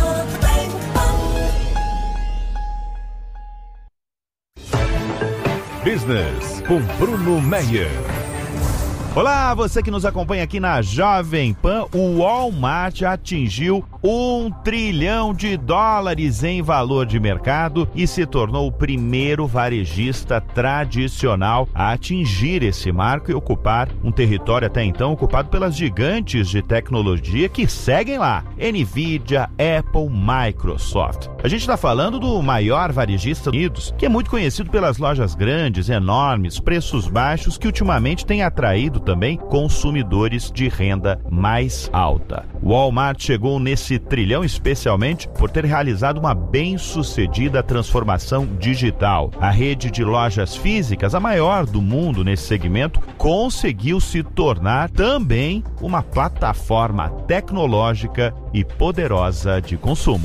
Business com Bruno Meyer. Olá, você que nos acompanha aqui na Jovem Pan. O Walmart atingiu um trilhão de dólares em valor de mercado e se tornou o primeiro varejista tradicional a atingir esse marco e ocupar um território até então ocupado pelas gigantes de tecnologia que seguem lá: Nvidia, Apple, Microsoft. A gente está falando do maior varejista dos Estados Unidos, que é muito conhecido pelas lojas grandes, enormes, preços baixos, que ultimamente tem atraído também consumidores de renda mais alta. O Walmart chegou nesse trilhão especialmente por ter realizado uma bem-sucedida transformação digital. A rede de lojas físicas, a maior do mundo nesse segmento, conseguiu se tornar também uma plataforma tecnológica e poderosa de consumo.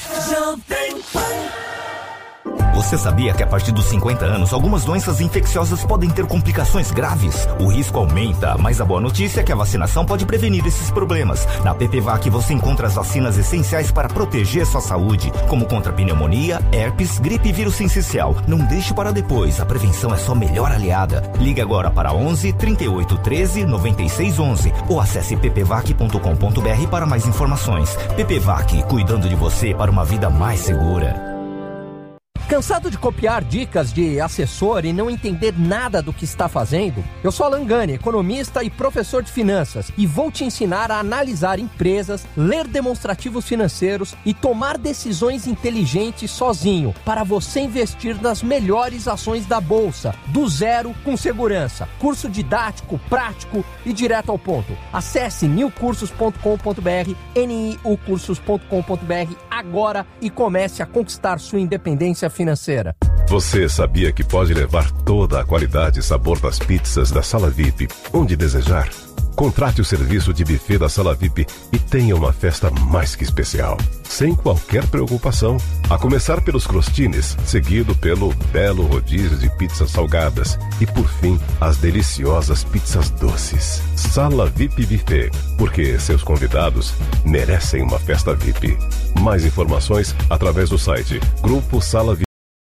Você sabia que a partir dos cinquenta anos, algumas doenças infecciosas podem ter complicações graves? O risco aumenta, mas a boa notícia é que a vacinação pode prevenir esses problemas. Na PPVAC você encontra as vacinas essenciais para proteger sua saúde, como contra pneumonia, herpes, gripe e vírus sincicial. Não deixe para depois, a prevenção é sua melhor aliada. Ligue agora para onze, trinta e oito, treze, noventa e seis, onze ou acesse p p vac ponto com ponto b r para mais informações. PPVAC, cuidando de você para uma vida mais segura. Cansado de copiar dicas de assessor e não entender nada do que está fazendo? Eu sou Alan Gani, economista e professor de finanças, e vou te ensinar a analisar empresas, ler demonstrativos financeiros e tomar decisões inteligentes sozinho, para você investir nas melhores ações da Bolsa, do zero com segurança. Curso didático, prático e direto ao ponto. Acesse new cursos ponto com ponto b r, n i u cursos ponto com ponto b r agora e comece a conquistar sua independência financeira. financeira. Você sabia que pode levar toda a qualidade e sabor das pizzas da Sala V I P onde desejar? Contrate o serviço de buffet da Sala V I P e tenha uma festa mais que especial, sem qualquer preocupação. A começar pelos crostines, seguido pelo belo rodízio de pizzas salgadas e, por fim, as deliciosas pizzas doces. Sala V I P Buffet, porque seus convidados merecem uma festa V I P. Mais informações através do site grupo sala v i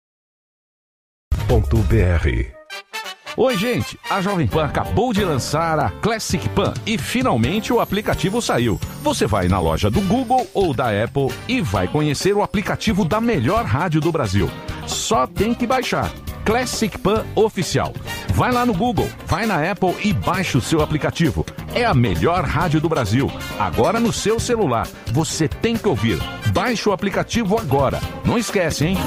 p ponto b r. Oi, gente! A Jovem Pan acabou de lançar a Classic Pan e finalmente o aplicativo saiu. Você vai na loja do Google ou da Apple e vai conhecer o aplicativo da melhor rádio do Brasil. Só tem que baixar. Classic Pan Oficial. Vai lá no Google, vai na Apple e baixa o seu aplicativo. É a melhor rádio do Brasil. Agora no seu celular. Você tem que ouvir. Baixe o aplicativo agora. Não esquece, hein?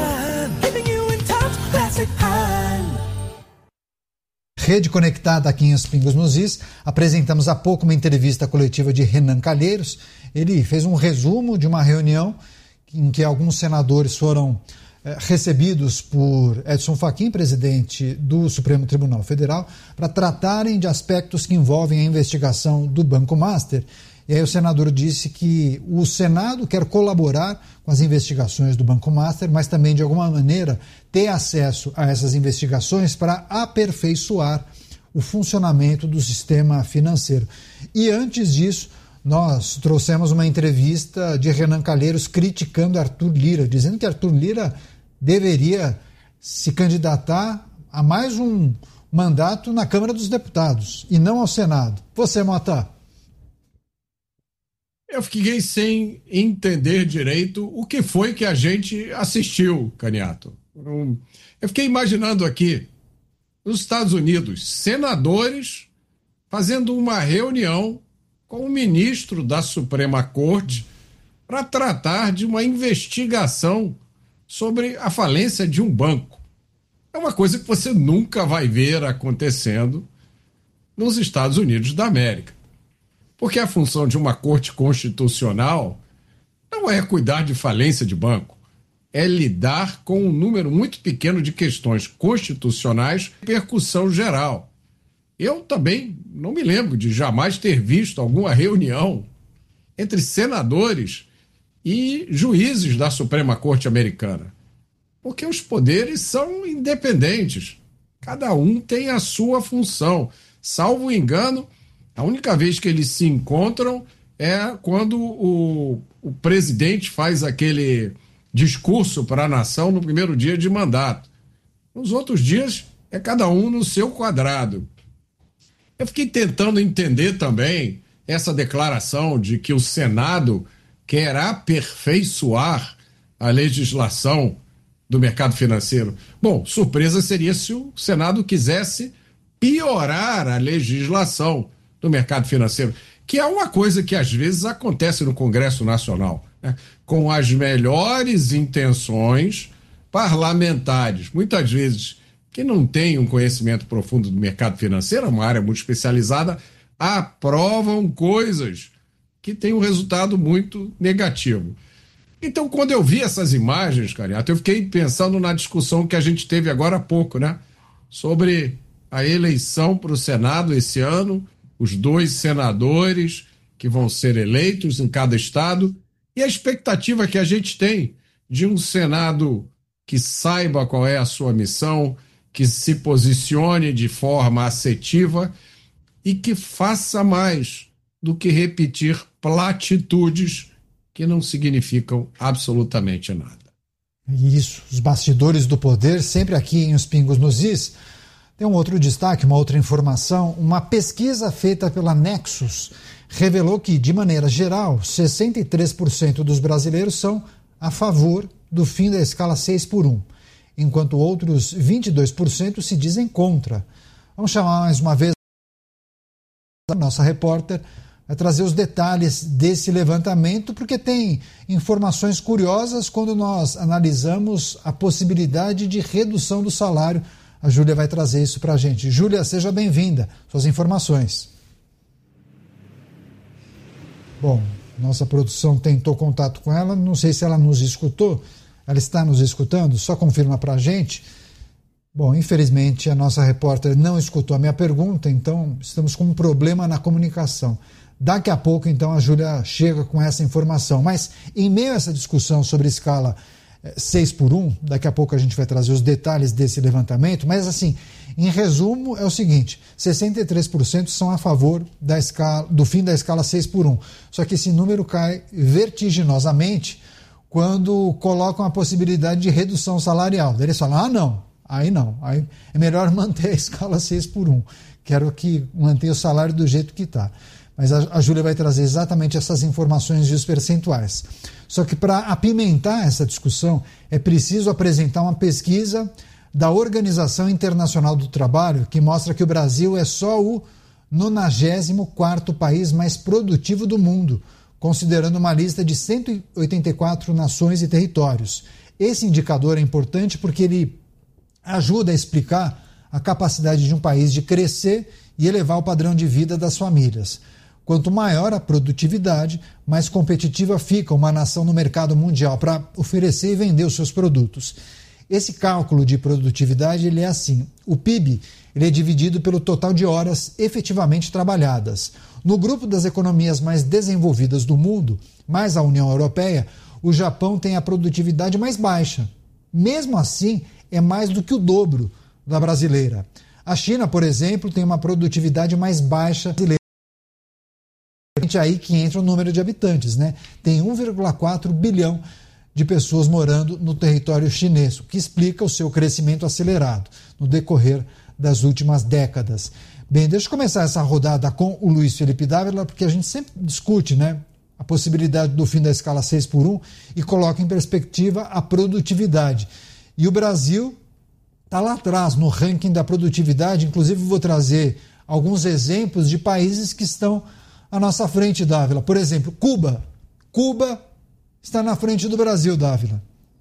Rede Conectada aqui em Os Pingos nos Is. Apresentamos há pouco uma entrevista coletiva de Renan Calheiros. Ele fez um resumo de uma reunião em que alguns senadores foram eh, recebidos por Edson Fachin, presidente do Supremo Tribunal Federal, para tratarem de aspectos que envolvem a investigação do Banco Master. E aí o senador disse que o Senado quer colaborar com as investigações do Banco Master, mas também, de alguma maneira, ter acesso a essas investigações para aperfeiçoar o funcionamento do sistema financeiro. E antes disso, nós trouxemos uma entrevista de Renan Calheiros criticando Arthur Lira, dizendo que Arthur Lira deveria se candidatar a mais um mandato na Câmara dos Deputados e não ao Senado. Você, Mota? Eu fiquei sem entender direito o que foi que a gente assistiu, Caniato. Eu fiquei imaginando aqui, nos Estados Unidos, senadores fazendo uma reunião com o ministro da Suprema Corte para tratar de uma investigação sobre a falência de um banco. É uma coisa que você nunca vai ver acontecendo nos Estados Unidos da América. Porque a função de uma corte constitucional não é cuidar de falência de banco, é lidar com um número muito pequeno de questões constitucionais de repercussão geral. Eu também não me lembro de jamais ter visto alguma reunião entre senadores e juízes da Suprema Corte Americana, porque os poderes são independentes, cada um tem a sua função, salvo engano. A única vez que eles se encontram é quando o, o presidente faz aquele discurso para a nação no primeiro dia de mandato. Nos outros dias, é cada um no seu quadrado. Eu fiquei tentando entender também essa declaração de que o Senado quer aperfeiçoar a legislação do mercado financeiro. Bom, surpresa seria se o Senado quisesse piorar a legislação do mercado financeiro, que é uma coisa que às vezes acontece no Congresso Nacional, né? Com as melhores intenções, parlamentares, muitas vezes que não têm um conhecimento profundo do mercado financeiro, uma área muito especializada, aprovam coisas que têm um resultado muito negativo. Então, quando eu vi essas imagens, Cariato, eu fiquei pensando na discussão que a gente teve agora há pouco, né? Sobre a eleição para o Senado esse ano, os dois senadores que vão ser eleitos em cada estado e a expectativa que a gente tem de um Senado que saiba qual é a sua missão, que se posicione de forma assertiva e que faça mais do que repetir platitudes que não significam absolutamente nada. Isso, os bastidores do poder, sempre aqui em Os Pingos nos Is. Tem um outro destaque, uma outra informação. Uma pesquisa feita pela Nexus revelou que, de maneira geral, sessenta e três por cento dos brasileiros são a favor do fim da escala seis por um, enquanto outros vinte e dois por cento se dizem contra. Vamos chamar mais uma vez a nossa repórter a trazer os detalhes desse levantamento, porque tem informações curiosas quando nós analisamos a possibilidade de redução do salário. A Júlia vai trazer isso para a gente. Júlia, seja bem-vinda. Suas informações. Bom, nossa produção tentou contato com ela. Não sei se ela nos escutou. Ela está nos escutando? Só confirma para a gente. Bom, infelizmente a nossa repórter não escutou a minha pergunta, então estamos com um problema na comunicação. Daqui a pouco, então, a Júlia chega com essa informação. Mas, em meio a essa discussão sobre escala seis por um, daqui a pouco a gente vai trazer os detalhes desse levantamento, mas assim, em resumo é o seguinte, sessenta e três por cento são a favor da escala, do fim da escala seis por um, só que esse número cai vertiginosamente quando colocam a possibilidade de redução salarial. Daí eles falam, ah não, aí não, aí é melhor manter a escala seis por um, quero que mantenha o salário do jeito que está. Mas a, a Júlia vai trazer exatamente essas informações e os percentuais. Só que para apimentar essa discussão, é preciso apresentar uma pesquisa da Organização Internacional do Trabalho, que mostra que o Brasil é só o nonagésimo quarto país mais produtivo do mundo, considerando uma lista de cento e oitenta e quatro nações e territórios. Esse indicador é importante porque ele ajuda a explicar a capacidade de um país de crescer e elevar o padrão de vida das famílias. Quanto maior a produtividade, mais competitiva fica uma nação no mercado mundial para oferecer e vender os seus produtos. Esse cálculo de produtividade ele é assim. O P I B ele é dividido pelo total de horas efetivamente trabalhadas. No grupo das economias mais desenvolvidas do mundo, mais a União Europeia, o Japão tem a produtividade mais baixa. Mesmo assim, é mais do que o dobro da brasileira. A China, por exemplo, tem uma produtividade mais baixa brasileira. É aí que entra o número de habitantes, né? Tem um vírgula quatro bilhão de pessoas morando no território chinês, o que explica o seu crescimento acelerado no decorrer das últimas décadas. Bem, deixa eu começar essa rodada com o Luiz Felipe Dávila, porque a gente sempre discute, né, a possibilidade do fim da escala seis por um e coloca em perspectiva a produtividade. E o Brasil está lá atrás no ranking da produtividade, inclusive vou trazer alguns exemplos de países que estão à nossa frente, Dávila. Por exemplo, Cuba. Cuba está na frente do Brasil, Dávila.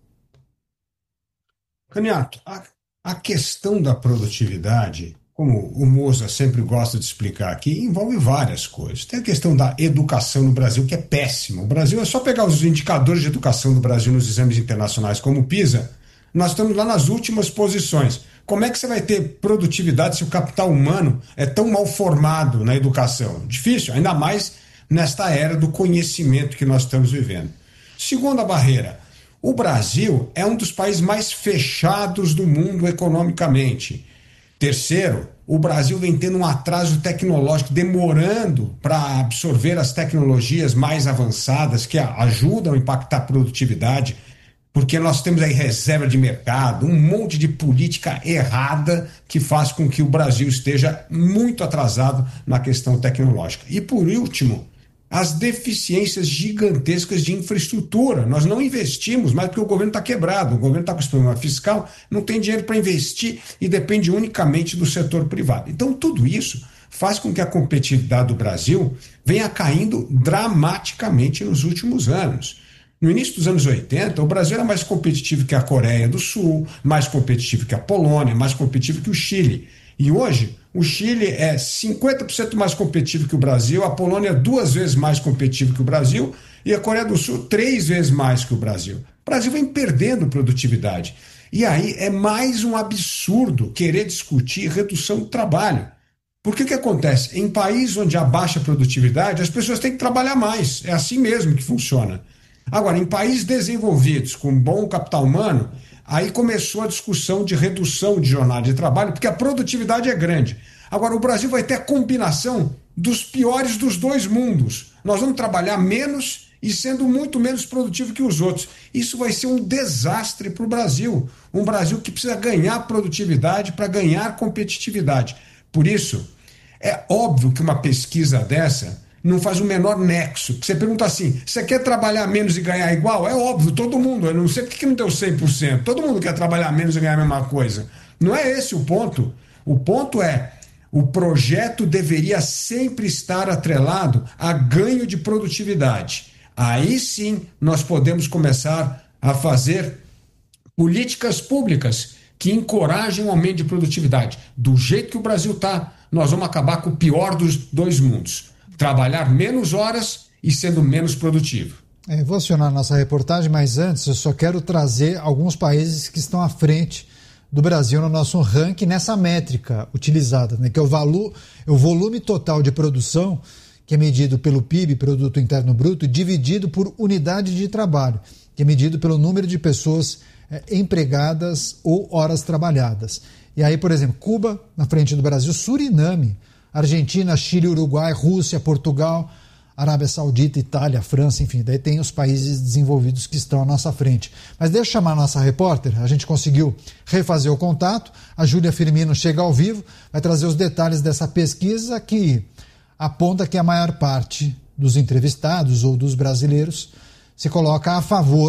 Caniato, a, a questão da produtividade, como o Moza sempre gosta de explicar aqui, envolve várias coisas. Tem a questão da educação no Brasil, que é péssima. O Brasil, é só pegar os indicadores de educação do Brasil nos exames internacionais, como o PISA, nós estamos lá nas últimas posições. Como é que você vai ter produtividade se o capital humano é tão mal formado na educação? Difícil, ainda mais nesta era do conhecimento que nós estamos vivendo. Segunda barreira, o Brasil é um dos países mais fechados do mundo economicamente. Terceiro, o Brasil vem tendo um atraso tecnológico, demorando para absorver as tecnologias mais avançadas que ajudam a impactar a produtividade, porque nós temos aí reserva de mercado, um monte de política errada que faz com que o Brasil esteja muito atrasado na questão tecnológica. E por último, as deficiências gigantescas de infraestrutura. Nós não investimos, mas porque o governo está quebrado, o governo está com esse problema fiscal, não tem dinheiro para investir e depende unicamente do setor privado. Então tudo isso faz com que a competitividade do Brasil venha caindo dramaticamente nos últimos anos. No início dos anos oitenta, o Brasil era mais competitivo que a Coreia do Sul, mais competitivo que a Polônia, mais competitivo que o Chile. E hoje, o Chile é cinquenta por cento mais competitivo que o Brasil, a Polônia duas vezes mais competitivo que o Brasil e a Coreia do Sul três vezes mais que o Brasil. O Brasil vem perdendo produtividade. E aí é mais um absurdo querer discutir redução do trabalho. Porque o que acontece? Em países onde há baixa produtividade, as pessoas têm que trabalhar mais. É assim mesmo que funciona. Agora, em países desenvolvidos, com bom capital humano, aí começou a discussão de redução de jornada de trabalho, porque a produtividade é grande. Agora, o Brasil vai ter a combinação dos piores dos dois mundos. Nós vamos trabalhar menos e sendo muito menos produtivo que os outros. Isso vai ser um desastre para o Brasil. Um Brasil que precisa ganhar produtividade para ganhar competitividade. Por isso, é óbvio que uma pesquisa dessa não faz o menor nexo. Você pergunta assim, você quer trabalhar menos e ganhar igual? É óbvio, todo mundo. Eu não sei por que não deu cem por cento. Todo mundo quer trabalhar menos e ganhar a mesma coisa. Não é esse o ponto. O ponto é, o projeto deveria sempre estar atrelado a ganho de produtividade. Aí sim nós podemos começar a fazer políticas públicas que encorajem o aumento de produtividade. Do jeito que o Brasil está, nós vamos acabar com o pior dos dois mundos. Trabalhar menos horas e sendo menos produtivo. É, vou acionar a nossa reportagem, mas antes eu só quero trazer alguns países que estão à frente do Brasil no nosso ranking nessa métrica utilizada, né, que é o, valor, é o volume total de produção, que é medido pelo P I B, Produto Interno Bruto, dividido por unidade de trabalho, que é medido pelo número de pessoas é, empregadas ou horas trabalhadas. E aí, por exemplo, Cuba na frente do Brasil, Suriname, Argentina, Chile, Uruguai, Rússia, Portugal, Arábia Saudita, Itália, França, enfim, daí tem os países desenvolvidos que estão à nossa frente. Mas deixa eu chamar a nossa repórter, a gente conseguiu refazer o contato, a Júlia Firmino chega ao vivo, vai trazer os detalhes dessa pesquisa que aponta que a maior parte dos entrevistados ou dos brasileiros se coloca a favor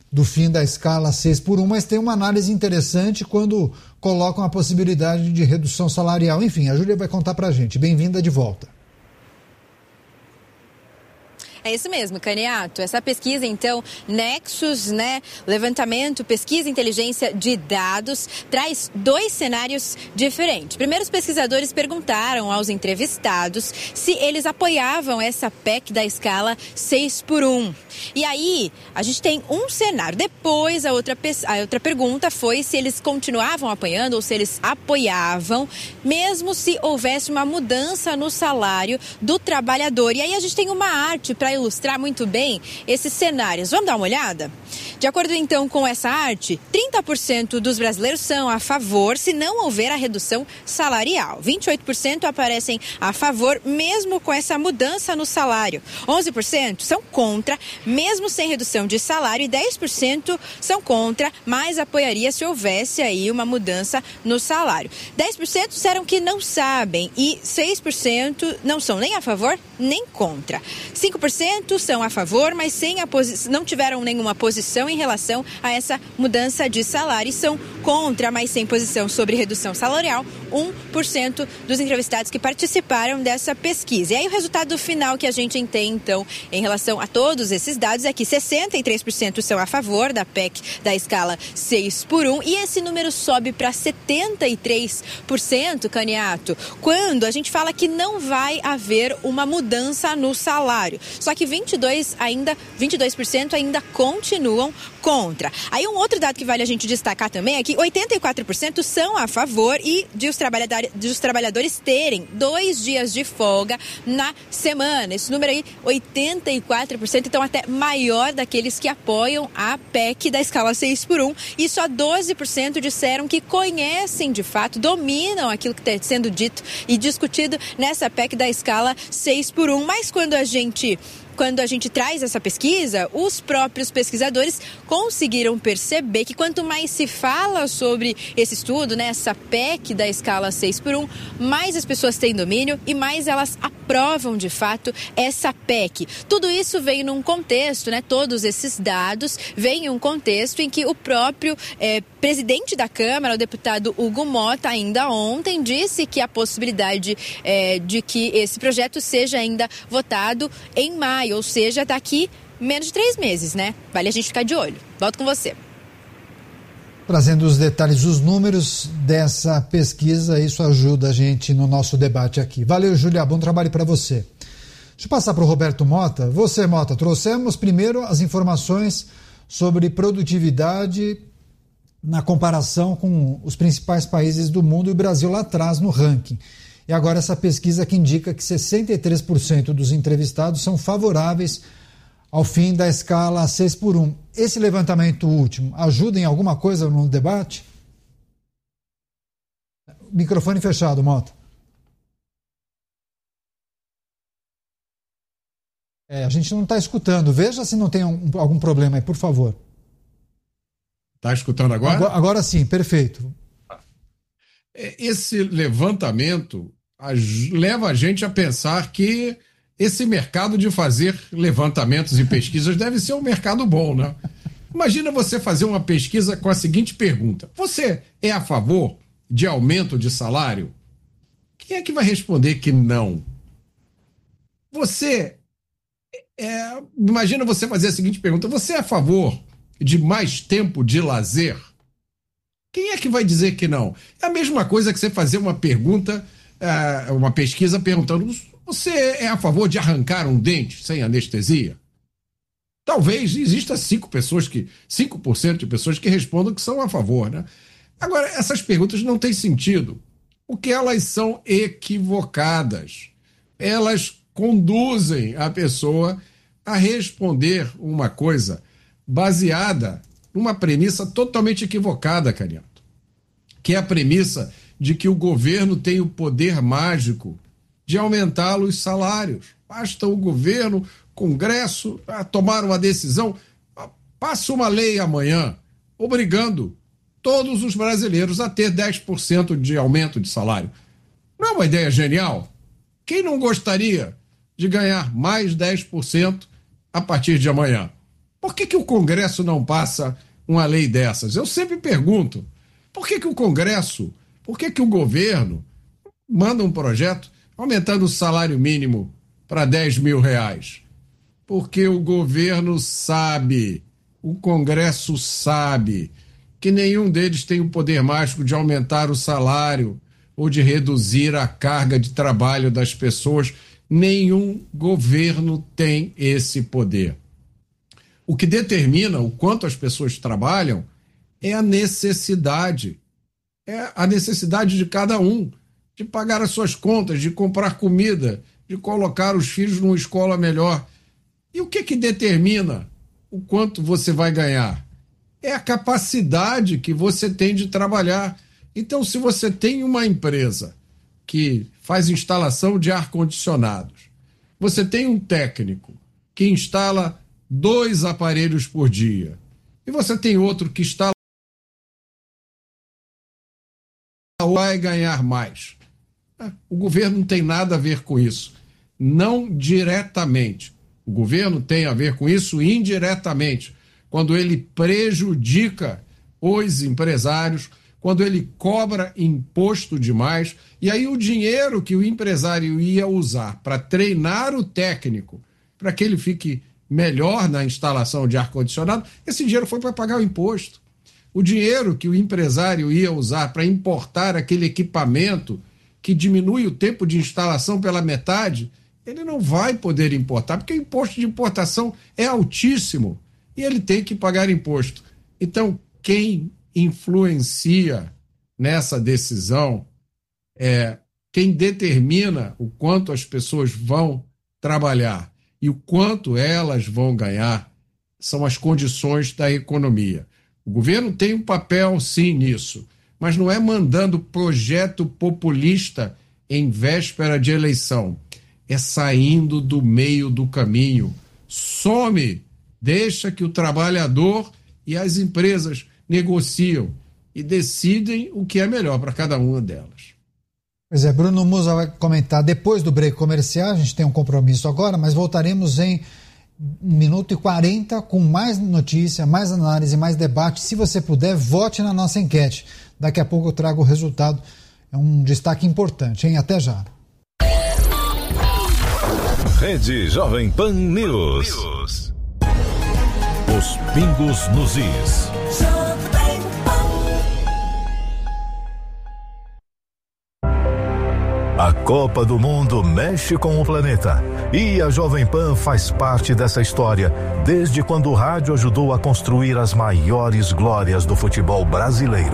do fim da escala seis por um, mas tem uma análise interessante quando colocam a possibilidade de redução salarial. Enfim, a Júlia vai contar pra gente. Bem-vinda de volta. É isso mesmo, Caniato. Essa pesquisa, então, Nexus, né, levantamento, pesquisa, inteligência de dados, traz dois cenários diferentes. Primeiro, os pesquisadores perguntaram aos entrevistados se eles apoiavam essa P E C da escala seis por um. E aí, a gente tem um cenário. Depois, a outra, a outra pergunta foi se eles continuavam apoiando ou se eles apoiavam, mesmo se houvesse uma mudança no salário do trabalhador. E aí, a gente tem uma arte para ilustrar muito bem esses cenários. Vamos dar uma olhada? De acordo, então, com essa arte, trinta por cento dos brasileiros são a favor se não houver a redução salarial. vinte e oito por cento aparecem a favor, mesmo com essa mudança no salário. onze por cento são contra, mesmo sem redução de salário, e dez por cento são contra, mas apoiaria se houvesse aí uma mudança no salário. dez por cento disseram que não sabem e seis por cento não são nem a favor nem contra. cinco por cento são a favor, mas sem a posi- não tiveram nenhuma posição em relação a essa mudança de salário e são contra, mas sem posição sobre redução salarial. um por cento dos entrevistados que participaram dessa pesquisa. E aí o resultado final que a gente tem, então, em relação a todos esses dados é que sessenta e três por cento são a favor da P E C da escala seis por um e esse número sobe para setenta e três por cento, Caniato, quando a gente fala que não vai haver uma mudança no salário. Só que vinte e dois por cento ainda, vinte e dois por cento ainda continuam contra. Aí um outro dado que vale a gente destacar também é que oitenta e quatro por cento são a favor e de os, trabalhadores, de os trabalhadores terem dois dias de folga na semana. Esse número aí, oitenta e quatro por cento, então até maior daqueles que apoiam a P E C da escala seis por um. E só doze por cento disseram que conhecem de fato, dominam aquilo que está sendo dito e discutido nessa P E C da escala seis por um. Mas quando a gente... Quando a gente traz essa pesquisa, os próprios pesquisadores conseguiram perceber que quanto mais se fala sobre esse estudo, né, essa P E C da escala seis por um, mais as pessoas têm domínio e mais elas aprovam de fato essa P E C. Tudo isso vem num contexto, né, todos esses dados vêm em um contexto em que o próprio eh, presidente da Câmara, o deputado Hugo Mota, ainda ontem disse que a possibilidade eh, de que esse projeto seja ainda votado em maio, ou seja, daqui menos de três meses, né? Vale a gente ficar de olho. Volto com você. Trazendo os detalhes, os números dessa pesquisa, isso ajuda a gente no nosso debate aqui. Valeu, Júlia, bom trabalho para você. Deixa eu passar para o Roberto Mota. Você, Mota, trouxemos primeiro as informações sobre produtividade na comparação com os principais países do mundo e o Brasil lá atrás no ranking. E agora essa pesquisa que indica que sessenta e três por cento dos entrevistados são favoráveis ao fim da escala seis por um. Esse levantamento último ajuda em alguma coisa no debate? Microfone fechado, Mota. É, a gente não está escutando. Veja se não tem um, algum problema aí, por favor. Está escutando agora? agora? Agora sim, perfeito. Esse levantamento leva a gente a pensar que esse mercado de fazer levantamentos e pesquisas deve ser um mercado bom, né? Imagina você fazer uma pesquisa com a seguinte pergunta: você é a favor de aumento de salário? Quem é que vai responder que não? Você é, imagina você fazer a seguinte pergunta: você é a favor de mais tempo de lazer? Quem é que vai dizer que não? É a mesma coisa que você fazer uma pergunta, uma pesquisa perguntando: você é a favor de arrancar um dente sem anestesia? Talvez exista cinco pessoas que, cinco por cento de pessoas que respondam que são a favor, né? Agora, essas perguntas não têm sentido, porque elas são equivocadas. Elas conduzem a pessoa a responder uma coisa baseada numa premissa totalmente equivocada, Caniato, que é a premissa de que o governo tem o poder mágico de aumentar os salários. Basta o governo, Congresso, tomar uma decisão, passa uma lei amanhã obrigando todos os brasileiros a ter dez por cento de aumento de salário. Não é uma ideia genial? Quem não gostaria de ganhar mais dez por cento a partir de amanhã? Por que, que o Congresso não passa uma lei dessas? Eu sempre pergunto, por que, que o Congresso, por que, que o governo manda um projeto aumentando o salário mínimo para dez mil reais? Porque o governo sabe, o Congresso sabe, que nenhum deles tem o poder mágico de aumentar o salário ou de reduzir a carga de trabalho das pessoas. Nenhum governo tem esse poder. O que determina o quanto as pessoas trabalham é a necessidade. É a necessidade de cada um de pagar as suas contas, de comprar comida, de colocar os filhos numa escola melhor. E o que que determina o quanto você vai ganhar? É a capacidade que você tem de trabalhar. Então, se você tem uma empresa que faz instalação de ar-condicionados, você tem um técnico que instala dois aparelhos por dia, e você tem outro que instala, vai ganhar mais. O governo não tem nada a ver com isso. Não diretamente. O governo tem a ver com isso indiretamente, quando ele prejudica os empresários, quando ele cobra imposto demais, e aí o dinheiro que o empresário ia usar para treinar o técnico, para que ele fique melhor na instalação de ar-condicionado, esse dinheiro foi para pagar o imposto. O dinheiro que o empresário ia usar para importar aquele equipamento que diminui o tempo de instalação pela metade, ele não vai poder importar, porque o imposto de importação é altíssimo e ele tem que pagar imposto. Então, quem influencia nessa decisão, é quem determina o quanto as pessoas vão trabalhar e o quanto elas vão ganhar, são as condições da economia. O governo tem um papel, sim, nisso, mas não é mandando projeto populista em véspera de eleição. É saindo do meio do caminho. Some, deixa que o trabalhador e as empresas negociam e decidem o que é melhor para cada uma delas. Pois é, Bruno Musa vai comentar depois do break comercial. A gente tem um compromisso agora, mas voltaremos em um minuto e quarenta com mais notícia, mais análise, mais debate. Se você puder, vote na nossa enquete. Daqui a pouco eu trago o resultado. É um destaque importante, hein? Até já. Rede Jovem Pan News. Os pingos nos is. A Copa do Mundo mexe com o planeta e a Jovem Pan faz parte dessa história desde quando o rádio ajudou a construir as maiores glórias do futebol brasileiro.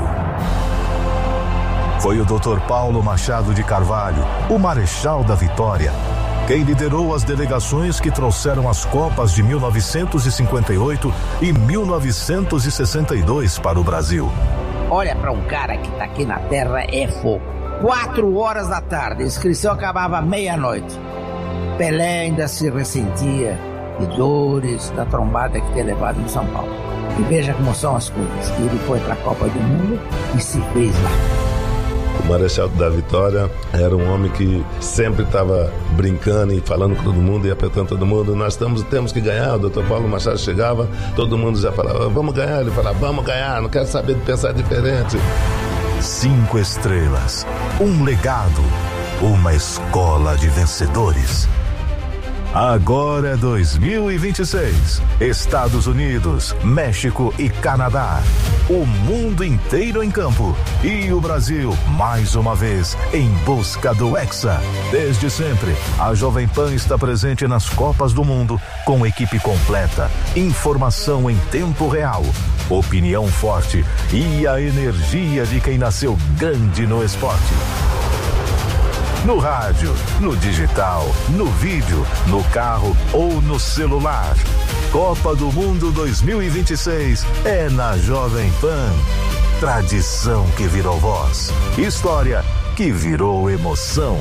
Foi o doutor Paulo Machado de Carvalho, o Marechal da Vitória, quem liderou as delegações que trouxeram as Copas de mil novecentos e cinquenta e oito e mil novecentos e sessenta e dois para o Brasil. Olha, para um cara que tá aqui na Terra é fogo. Quatro horas da tarde, a inscrição acabava meia-noite. Pelé ainda se ressentia de dores da trombada que tinha levado em São Paulo. E veja como são as coisas. Ele foi para a Copa do Mundo e se fez lá. O Marechal da Vitória era um homem que sempre estava brincando e falando com todo mundo e apertando todo mundo. Nós estamos, temos que ganhar. O doutor Paulo Machado chegava, todo mundo já falava, vamos ganhar. Ele falava, vamos ganhar, não quero saber de pensar diferente. Cinco estrelas, um legado, uma escola de vencedores. Agora é dois mil e vinte e seis. Estados Unidos, México e Canadá. O mundo inteiro em campo. E o Brasil, mais uma vez, em busca do Hexa. Desde sempre, a Jovem Pan está presente nas Copas do Mundo com equipe completa, informação em tempo real, opinião forte e a energia de quem nasceu grande no esporte. No rádio, no digital, no vídeo, no carro ou no celular. Copa do Mundo dois mil e vinte e seis é na Jovem Pan. Tradição que virou voz. História que virou emoção.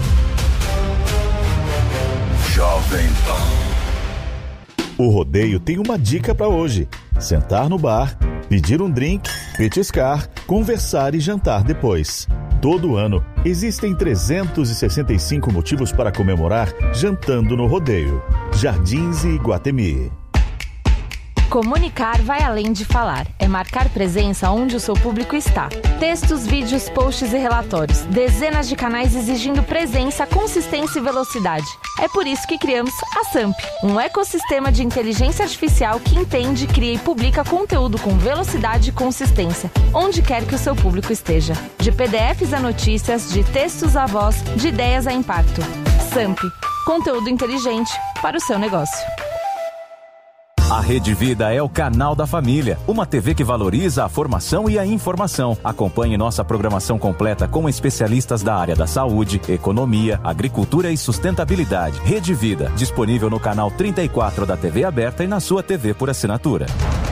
Jovem Pan. O rodeio tem uma dica para hoje: sentar no bar, pedir um drink, petiscar, conversar e jantar depois. Todo ano, existem trezentos e sessenta e cinco motivos para comemorar jantando no rodeio. Jardins e Iguatemi. Comunicar vai além de falar. É marcar presença onde o seu público está. Textos, vídeos, posts e relatórios. Dezenas de canais exigindo presença, consistência e velocidade. É por isso que criamos a Samp, um ecossistema de inteligência artificial que entende, cria e publica conteúdo com velocidade e consistência, onde quer que o seu público esteja. De P D Fs a notícias, de textos a voz, de ideias a impacto. Samp, conteúdo inteligente para o seu negócio. A Rede Vida é o canal da família, uma T V que valoriza a formação e a informação. Acompanhe nossa programação completa com especialistas da área da saúde, economia, agricultura e sustentabilidade. Rede Vida, disponível no canal trinta e quatro da T V aberta e na sua T V por assinatura.